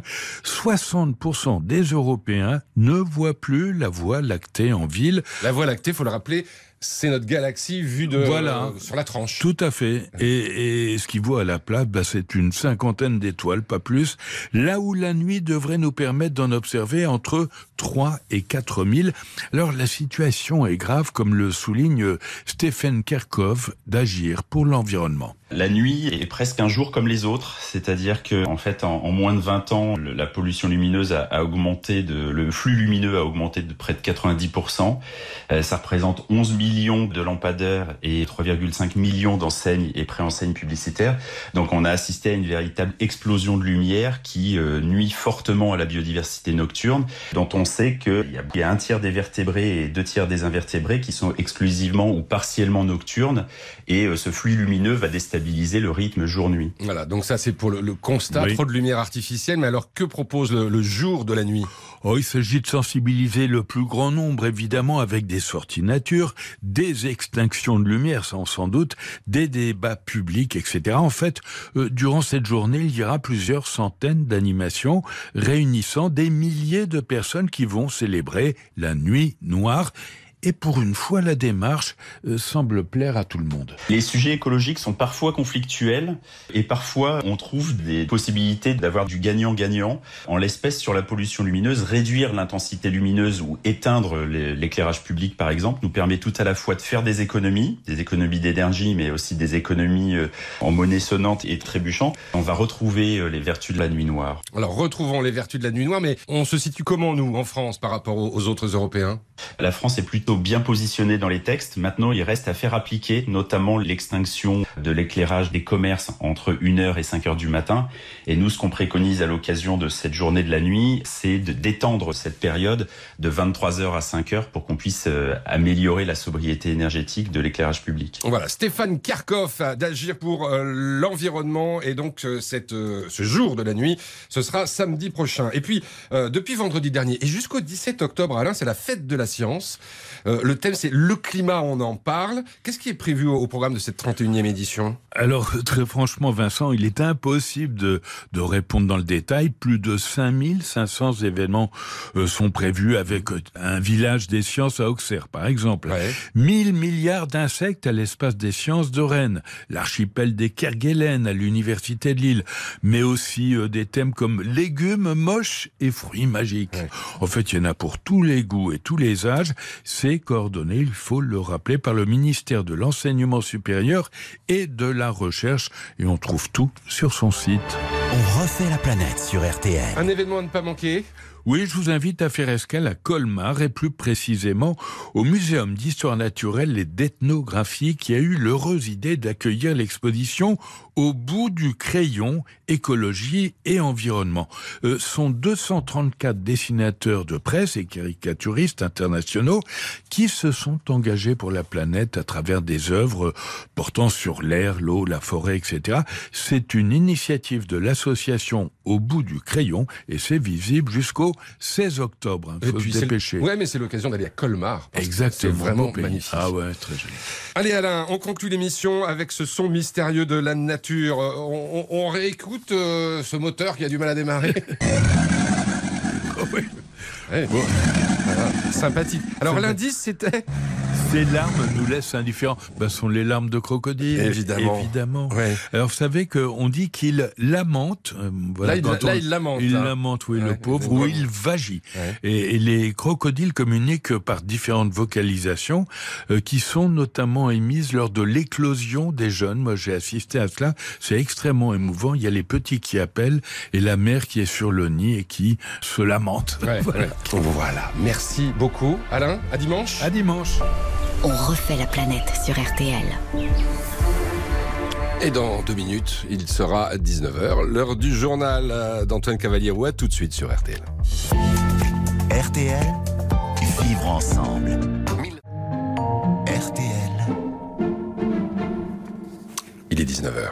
60% des Européens ne voient plus la Voie lactée en ville. La Voie lactée, il faut le rappeler, c'est notre galaxie vue sur la tranche. Tout à fait. Et ce qu'ils voient à la place, c'est une 50aine d'étoiles, pas plus. Là où la nuit devrait nous permettre d'en observer entre 3 et 4 000. Alors la situation est grave, comme le souligne Stephen Kerkhoff d'Agir pour l'environnement. La nuit est presque un jour comme les autres, c'est-à-dire que en fait en moins de 20 ans, la pollution lumineuse a augmenté, le flux lumineux a augmenté de près de 90%. Ça représente 11 millions de lampadaires et 3,5 millions d'enseignes et préenseignes publicitaires. Donc on a assisté à une véritable explosion de lumière qui nuit fortement à la biodiversité nocturne, dont on sait qu'il y a un tiers des vertébrés et 2 tiers des invertébrés qui sont exclusivement ou partiellement nocturnes, et ce flux lumineux va déstabiliser le rythme jour-nuit. Voilà, donc ça c'est pour le constat, oui. Trop de lumière artificielle, mais alors que propose le jour de la nuit ? Il s'agit de sensibiliser le plus grand nombre, évidemment, avec des sorties nature, des extinctions de lumière, sans doute, des débats publics, etc. En fait, durant cette journée, il y aura plusieurs centaines d'animations réunissant des milliers de personnes qui vont célébrer la nuit noire. Et pour une fois, la démarche semble plaire à tout le monde. Les sujets écologiques sont parfois conflictuels et parfois on trouve des possibilités d'avoir du gagnant-gagnant. En l'espèce, sur la pollution lumineuse, réduire l'intensité lumineuse ou éteindre l'éclairage public, par exemple, nous permet tout à la fois de faire des économies d'énergie, mais aussi des économies en monnaie sonnante et trébuchante. On va retrouver les vertus de la nuit noire. Alors, retrouvons les vertus de la nuit noire, mais on se situe comment, nous, en France, par rapport aux autres Européens ? La France est plutôt bien positionnée dans les textes. Maintenant, il reste à faire appliquer, notamment l'extinction de l'éclairage des commerces entre 1h et 5h du matin. Et nous, ce qu'on préconise à l'occasion de cette journée de la nuit, c'est d'étendre cette période de 23h à 5h pour qu'on puisse améliorer la sobriété énergétique de l'éclairage public. Voilà, Stéphane Karkov d'Agir pour l'environnement. Et donc, ce jour de la nuit, ce sera samedi prochain. Et puis, depuis vendredi dernier et jusqu'au 17 octobre, Alain, c'est la fête de la science. Le thème, c'est le climat, on en parle. Qu'est-ce qui est prévu au programme de cette 31e édition ? Alors, très franchement, Vincent, il est impossible de répondre dans le détail. Plus de 5500 événements sont prévus avec un village des sciences à Auxerre, par exemple. 1000 milliards d'insectes à l'espace des sciences de Rennes. L'archipel des Kerguelen à l'université de Lille. Mais aussi des thèmes comme légumes moches et fruits magiques. En fait, il y en a pour tous les goûts et tous les âges. C'est coordonné, il faut le rappeler, par le ministère de l'Enseignement supérieur et de la Recherche. Et on trouve tout sur son site. On refait la planète sur RTL. Un événement à ne pas manquer. Oui, je vous invite à faire escale à Colmar et plus précisément au Muséum d'histoire naturelle et d'ethnographie qui a eu l'heureuse idée d'accueillir l'exposition Au bout du crayon, écologie et environnement. Sont 234 dessinateurs de presse et caricaturistes internationaux qui se sont engagés pour la planète à travers des œuvres portant sur l'air, l'eau, la forêt, etc. C'est une initiative de l'association Au bout du crayon et c'est visible jusqu'au 16 octobre. Il faut se dépêcher. Ouais, mais c'est l'occasion d'aller à Colmar. Exactement. C'est vraiment magnifique. Ah ouais, très joli. Allez Alain, on conclut l'émission avec ce son mystérieux de la nature. On réécoute ce moteur qui a du mal à démarrer. Oui. Ouais, bon. Voilà. Sympathique. Alors l'indice c'était... Ces larmes nous laissent indifférents. Ce sont les larmes de crocodile. Évidemment. Ouais. Alors, vous savez qu'on dit qu'il lamente. Voilà, là, il lamente. Il lamente, oui, le pauvre, ou il vagit. Ouais. Et les crocodiles communiquent par différentes vocalisations qui sont notamment émises lors de l'éclosion des jeunes. Moi, j'ai assisté à cela. C'est extrêmement émouvant. Il y a les petits qui appellent et la mère qui est sur le nid et qui se lamente. Ouais, voilà. Merci beaucoup. Alain, à dimanche. À dimanche. On refait la planète sur RTL. Et dans 2 minutes, il sera 19h. L'heure du journal d'Antoine Cavalier-Roy, tout de suite sur RTL. RTL, vivre ensemble. RTL. Il est 19h.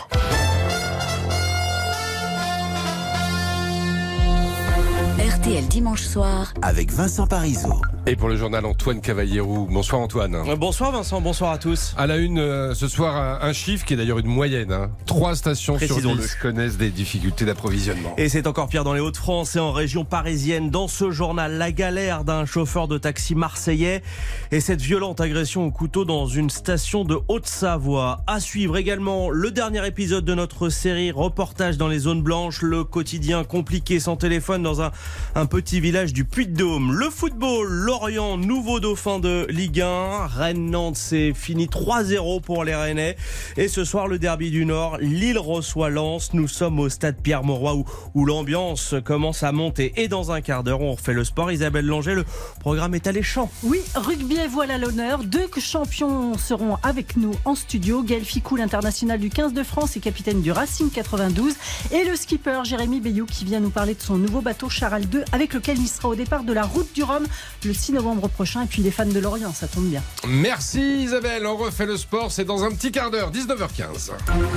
RTL dimanche soir avec Vincent Parisot. Et pour le journal, Antoine Cavalier-Roux. Bonsoir Antoine. Bonsoir Vincent, bonsoir à tous. À la une, ce soir, un chiffre qui est d'ailleurs une moyenne. 3 stations sur 10 connaissent des difficultés d'approvisionnement. Et c'est encore pire dans les Hauts-de-France et en région parisienne. Dans ce journal, la galère d'un chauffeur de taxi marseillais et cette violente agression au couteau dans une station de Haute-Savoie. À suivre également le dernier épisode de notre série Reportage dans les zones blanches. Le quotidien compliqué sans téléphone dans un petit village du Puy-de-Dôme. Le football, Lorient, nouveau dauphin de Ligue 1. Rennes-Nantes, c'est fini 3-0 pour les Rennais. Et ce soir, le derby du Nord, Lille reçoit Lens. Nous sommes au stade Pierre-Mauroy où l'ambiance commence à monter. Et dans un quart d'heure, on refait le sport. Isabelle Langer, le programme est alléchant. Oui, rugby et voile à l'honneur. 2 champions seront avec nous en studio. Gaël Ficou, l'international du 15 de France et capitaine du Racing 92. Et le skipper Jérémy Bayou qui vient nous parler de son nouveau bateau Charal 2 avec lequel il sera au départ de la route du Rhum le 6 novembre prochain. Et puis les fans de Lorient, ça tombe bien. Merci Isabelle, on refait le sport, c'est dans un petit quart d'heure, 19h15.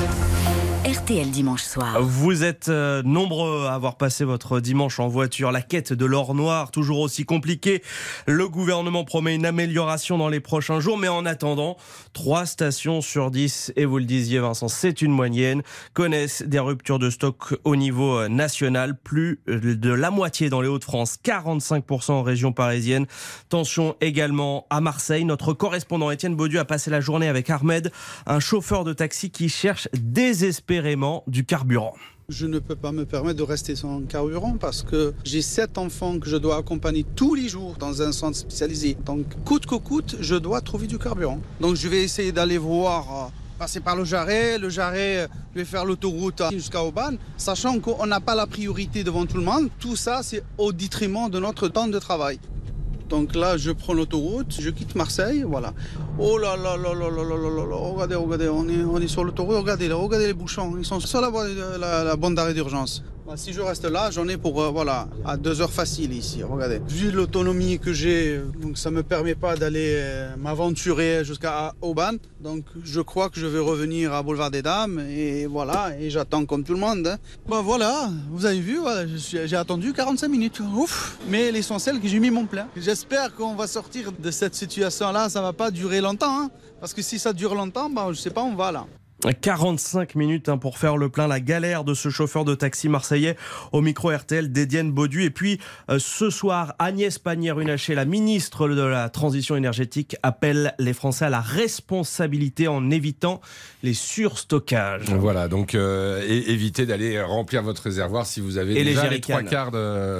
RTL dimanche soir. Vous êtes nombreux à avoir passé votre dimanche en voiture. La quête de l'or noir, toujours aussi compliquée. Le gouvernement promet une amélioration dans les prochains jours, mais en attendant, 3 stations sur 10, et vous le disiez Vincent, c'est une moyenne, connaissent des ruptures de stock au niveau national. Plus de la moitié dans les Hauts-de-France, 45% en région parisienne. Tension également à Marseille. Notre correspondant Étienne Baudieu a passé la journée avec Ahmed, un chauffeur de taxi qui cherche désespérément du carburant. Je ne peux pas me permettre de rester sans carburant parce que j'ai 7 enfants que je dois accompagner tous les jours dans un centre spécialisé. Donc, coûte que coûte, je dois trouver du carburant. Donc, je vais essayer d'aller voir, passer par le Jarret. Le Jarret, je vais faire l'autoroute jusqu'à Aubagne, sachant qu'on n'a pas la priorité devant tout le monde. Tout ça, c'est au détriment de notre temps de travail. Donc là, je prends l'autoroute, je quitte Marseille, voilà. Oh là là là là là là là là, regardez, on est sur l'autoroute, regardez les bouchons, ils sont sur la bande d'arrêt d'urgence. Si je reste là, j'en ai pour à 2 heures facile ici, regardez. Vu l'autonomie que j'ai, donc ça me permet pas d'aller m'aventurer jusqu'à Auban. Donc je crois que je vais revenir à Boulevard des Dames et voilà, et j'attends comme tout le monde. Hein. Voilà, vous avez vu, voilà, j'ai attendu 45 minutes. Ouf. Mais l'essentiel c'est que j'ai mis mon plein. J'espère qu'on va sortir de cette situation-là, ça va pas durer longtemps. Hein, parce que si ça dure longtemps, je sais pas, on va là. 45 minutes pour faire le plein, la galère de ce chauffeur de taxi marseillais au micro RTL d'Étienne Baudu. Et puis ce soir, Agnès Pannier-Runacher, la ministre de la Transition énergétique, appelle les Français à la responsabilité en évitant les surstockages. Voilà, donc évitez d'aller remplir votre réservoir si vous avez déjà les 3 quarts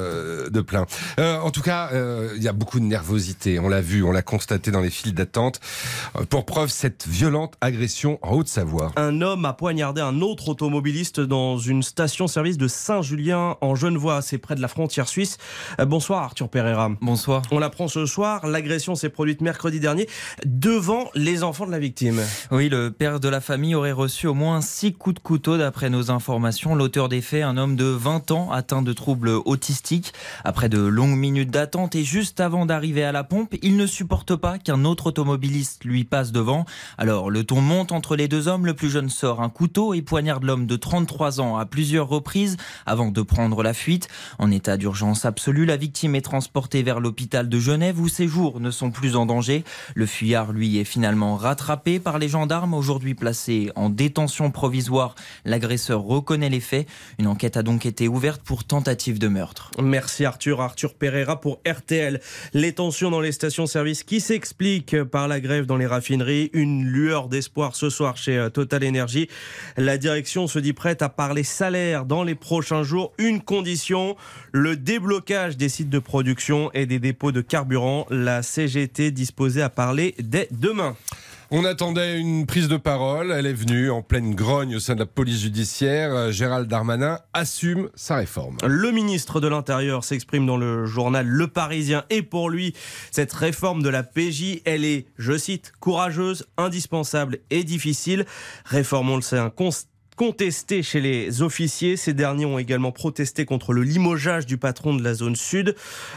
de plein. En tout cas, il y a beaucoup de nervosité, on l'a vu, on l'a constaté dans les files d'attente. Pour preuve, cette violente agression en Haute-Savoie. Un homme a poignardé un autre automobiliste dans une station-service de Saint-Julien en Genevois, c'est près de la frontière suisse. Bonsoir Arthur Pereira. Bonsoir. On l'apprend ce soir, l'agression s'est produite mercredi dernier devant les enfants de la victime. Oui, le père de la famille aurait reçu au moins 6 coups de couteau d'après nos informations. L'auteur des faits, un homme de 20 ans atteint de troubles autistiques. Après de longues minutes d'attente et juste avant d'arriver à la pompe, il ne supporte pas qu'un autre automobiliste lui passe devant. Alors le ton monte entre les deux hommes. Le plus jeune sort un couteau et poignarde l'homme de 33 ans à plusieurs reprises avant de prendre la fuite. En état d'urgence absolue, la victime est transportée vers l'hôpital de Genève où ses jours ne sont plus en danger. Le fuyard, lui, est finalement rattrapé par les gendarmes, aujourd'hui placé en détention provisoire. L'agresseur reconnaît les faits. Une enquête a donc été ouverte pour tentative de meurtre. Merci Arthur Pereira pour RTL. Les tensions dans les stations-service qui s'expliquent par la grève dans les raffineries. Une lueur d'espoir ce soir chez Total Énergie. La direction se dit prête à parler salaire dans les prochains jours. Une condition, le déblocage des sites de production et des dépôts de carburant. La CGT disposée à parler dès demain. On attendait une prise de parole, elle est venue en pleine grogne au sein de la police judiciaire. Gérald Darmanin assume sa réforme. Le ministre de l'Intérieur s'exprime dans le journal Le Parisien et pour lui, cette réforme de la PJ, elle est, je cite, courageuse, indispensable et difficile. Réforme, on le sait, contesté chez les officiers. Ces derniers ont également protesté contre le limogeage du patron de la zone sud,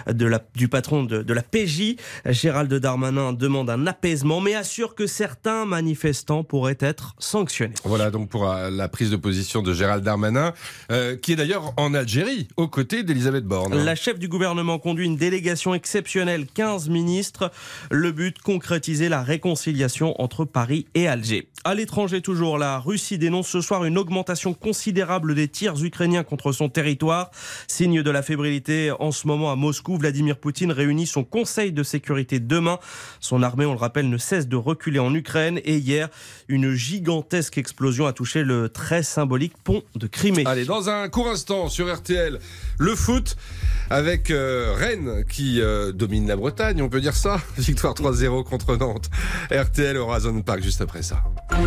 du patron de la PJ. Gérald Darmanin demande un apaisement, mais assure que certains manifestants pourraient être sanctionnés. Voilà donc pour la prise de position de Gérald Darmanin, qui est d'ailleurs en Algérie, aux côtés d'Elisabeth Borne. La chef du gouvernement conduit une délégation exceptionnelle, 15 ministres. Le but, concrétiser la réconciliation entre Paris et Alger. À l'étranger toujours, la Russie dénonce ce soir une augmentation considérable des tirs ukrainiens contre son territoire. Signe de la fébrilité en ce moment à Moscou, Vladimir Poutine réunit son conseil de sécurité demain. Son armée, on le rappelle, ne cesse de reculer en Ukraine. Et hier, une gigantesque explosion a touché le très symbolique pont de Crimée. Allez, dans un court instant sur RTL, le foot avec Rennes qui domine la Bretagne, on peut dire ça. Victoire 3-0 contre Nantes. RTL au Horizon Park juste après ça.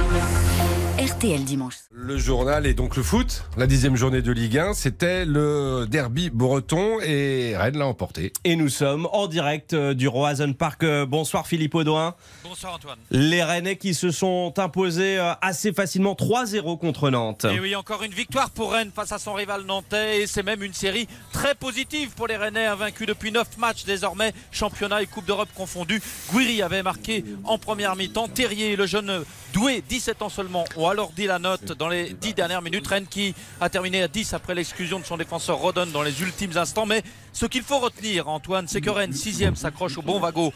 RTL dimanche. Le journal et donc le foot. La 10e journée de Ligue 1, c'était le derby breton et Rennes l'a emporté. Et nous sommes en direct du Roazhon Park. Bonsoir Philippe Audouin. Bonsoir Antoine. Les Rennais qui se sont imposés assez facilement 3-0 contre Nantes. Et oui, encore une victoire pour Rennes face à son rival nantais et c'est même une série très positive pour les Rennais, invaincus depuis 9 matchs désormais, championnat et Coupe d'Europe confondus. Guiri avait marqué en première mi-temps. Terrier, le jeune doué, 17 ans seulement, ont alors dit la note dans les 10 dernières minutes. Rennes qui a terminé à 10 après l'exclusion de son défenseur Rodon dans les ultimes instants. Mais ce qu'il faut retenir, Antoine, c'est que Rennes, 6e, s'accroche au bon wagon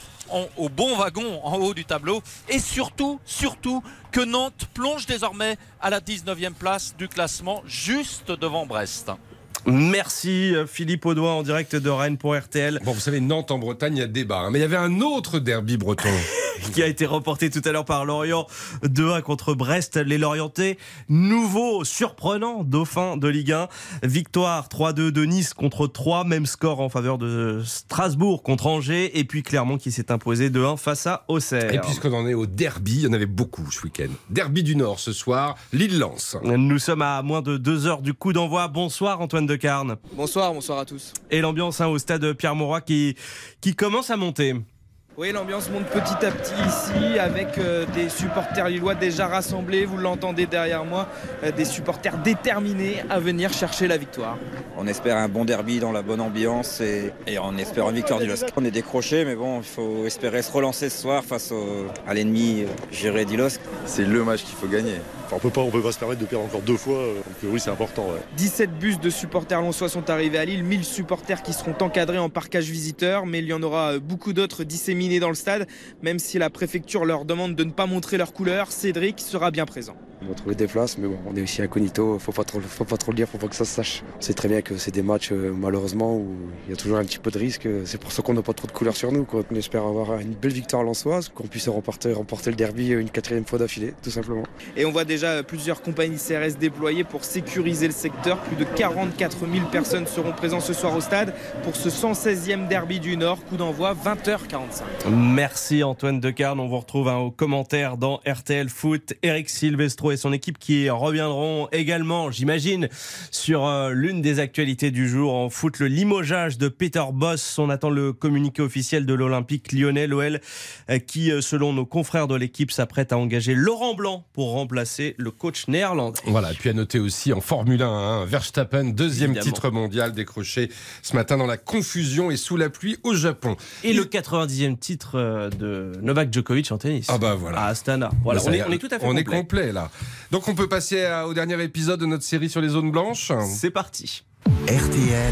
en haut du tableau. Et surtout que Nantes plonge désormais à la 19e place du classement, juste devant Brest. Merci Philippe Audouin en direct de Rennes pour RTL. Bon, vous savez, Nantes en Bretagne, il y a débat. Mais il y avait un autre derby breton. qui a été remporté tout à l'heure par Lorient 2-1 contre Brest. Les Lorientais, nouveau surprenant dauphin de Ligue 1. Victoire 3-2 de Nice contre 3. Même score en faveur de Strasbourg contre Angers. Et puis Clermont qui s'est imposé 2-1 face à Auxerre. Et puisqu'on en est au derby, il y en avait beaucoup ce week-end. Derby du Nord ce soir, Lille-Lens. Nous sommes à moins de 2 heures du coup d'envoi. Bonsoir Antoine Antoine Decarne. Bonsoir à tous. Et l'ambiance au stade Pierre-Mauroy qui commence à monter. Oui, l'ambiance monte petit à petit ici avec des supporters lillois déjà rassemblés, vous l'entendez derrière moi, des supporters déterminés à venir chercher la victoire. On espère un bon derby dans la bonne ambiance et on espère une victoire du LOSC. On est décroché, mais bon, il faut espérer se relancer ce soir face à l'ennemi géré du LOSC. C'est le match qu'il faut gagner. Enfin, on peut pas se permettre de perdre encore 2 fois, donc oui, c'est important. Ouais. 17 bus de supporters lensois sont arrivés à Lille, 1000 supporters qui seront encadrés en parquage visiteur, mais il y en aura beaucoup d'autres disséminés dans le stade, même si la préfecture leur demande de ne pas montrer leurs couleurs. Cédric sera bien présent. On va trouver des places, mais bon, on est aussi incognito, faut pas trop le dire, faut pas que ça se sache. On sait très bien que c'est des matchs, malheureusement, où il y a toujours un petit peu de risque. C'est pour ça qu'on n'a pas trop de couleurs sur nous, quoi. On espère avoir une belle victoire lensoise, qu'on puisse remporter le derby une 4e fois d'affilée, tout simplement. Et on voit déjà plusieurs compagnies CRS déployées pour sécuriser le secteur. Plus de 44 000 personnes seront présentes ce soir au stade pour ce 116e derby du Nord. Coup d'envoi 20h45. Merci Antoine Decarne. On vous retrouve aux commentaires dans RTL Foot. Eric Silvestro et son équipe qui reviendront également, j'imagine, sur l'une des actualités du jour en foot, le limogeage de Peter Bosz. On attend le communiqué officiel de l'Olympique Lyonnais, l'OL, qui, selon nos confrères de l'équipe, s'apprête à engager Laurent Blanc pour remplacer le coach néerlandais. Voilà, et puis à noter aussi en Formule 1, Verstappen, 2e titre mondial décroché ce matin dans la confusion et sous la pluie au Japon. Et le 90e titre de Novak Djokovic en tennis. Ah bah voilà. À Astana. Voilà, on est tout à fait complet. On est complet là. Donc on peut passer au dernier épisode de notre série sur les zones blanches. C'est parti. RTL.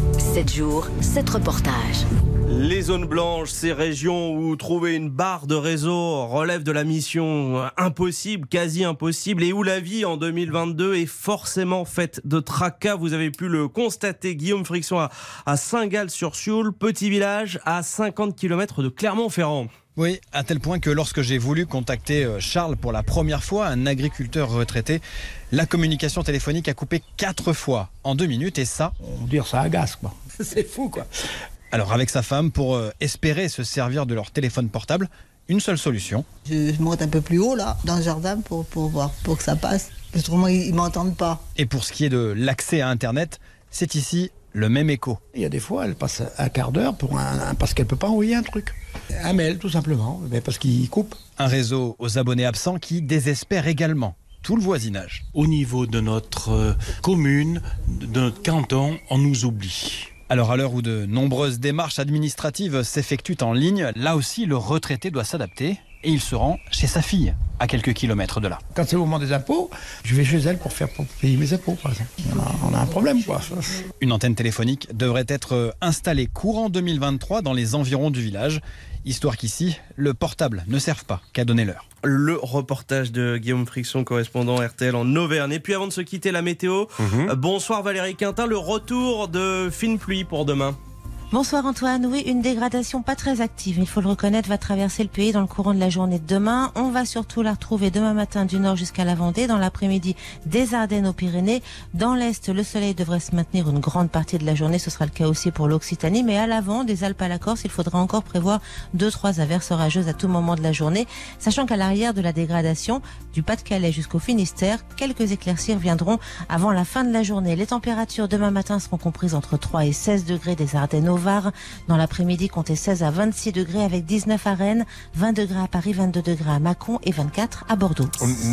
7 jours, 7 reportages. Les zones blanches, ces régions où trouver une barre de réseau relève de la mission impossible, quasi impossible, et où la vie en 2022 est forcément faite de tracas. Vous avez pu le constater, Guillaume Friction à Saint-Gall-sur-Sioule, petit village à 50 km de Clermont-Ferrand. Oui, à tel point que lorsque j'ai voulu contacter Charles pour la première fois, un agriculteur retraité, la communication téléphonique a coupé 4 fois en 2 minutes, et ça... On va dire ça agace, quoi. C'est fou, quoi. Alors avec sa femme, pour espérer se servir de leur téléphone portable, une seule solution. Je monte un peu plus haut là, dans le jardin pour que ça passe. Autrement, ils ne m'entendent pas. Et pour ce qui est de l'accès à Internet, c'est ici le même écho. Il y a des fois, elle passe un quart d'heure parce qu'elle ne peut pas envoyer un truc. Un mail, tout simplement, mais parce qu'il coupe. Un réseau aux abonnés absents qui désespère également tout le voisinage. Au niveau de notre commune, de notre canton, on nous oublie. Alors à l'heure où de nombreuses démarches administratives s'effectuent en ligne, là aussi le retraité doit s'adapter et il se rend chez sa fille, à quelques kilomètres de là. Quand c'est au moment des impôts, je vais chez elle pour payer mes impôts, par exemple. On a un problème, quoi. Une antenne téléphonique devrait être installée courant 2023 dans les environs du village, histoire qu'ici, le portable ne serve pas qu'à donner l'heure. Le reportage de Guillaume Friction, correspondant RTL en Auvergne. Et puis avant de se quitter, la météo. Bonsoir Valérie Quintin, le retour de fine pluie pour demain. Bonsoir Antoine, oui, une dégradation pas très active, il faut le reconnaître, va traverser le pays dans le courant de la journée de demain. On va surtout la retrouver demain matin du nord jusqu'à la Vendée, dans l'après-midi des Ardennes aux Pyrénées. Dans l'est, le soleil devrait se maintenir une grande partie de la journée, ce sera le cas aussi pour l'Occitanie, mais à l'avant, des Alpes à la Corse, il faudra encore prévoir 2-3 averses orageuses à tout moment de la journée, sachant qu'à l'arrière de la dégradation, du Pas-de-Calais jusqu'au Finistère, quelques éclaircies viendront avant la fin de la journée. Les températures demain matin seront comprises entre 3 et 16 degrés des Ardennes au Var. Dans l'après-midi, comptez 16 à 26 degrés avec 19 à Rennes, 20 degrés à Paris, 22 degrés à Mâcon et 24 à Bordeaux.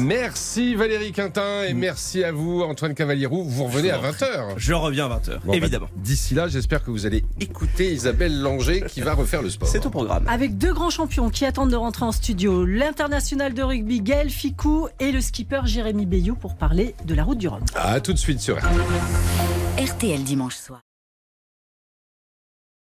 Merci Valérie Quintin et merci à vous Antoine Cavaliero. Vous revenez à 20h. Je reviens à 20h, bon, évidemment. D'ici là, j'espère que vous allez écouter Isabelle Langer qui va refaire le sport. C'est au programme. Avec 2 grands champions qui attendent de rentrer en studio, l'international de rugby Gaël Ficou et le skipper Jérémy Bayou pour parler de la route du Rhum. À tout de suite sur RTL dimanche soir.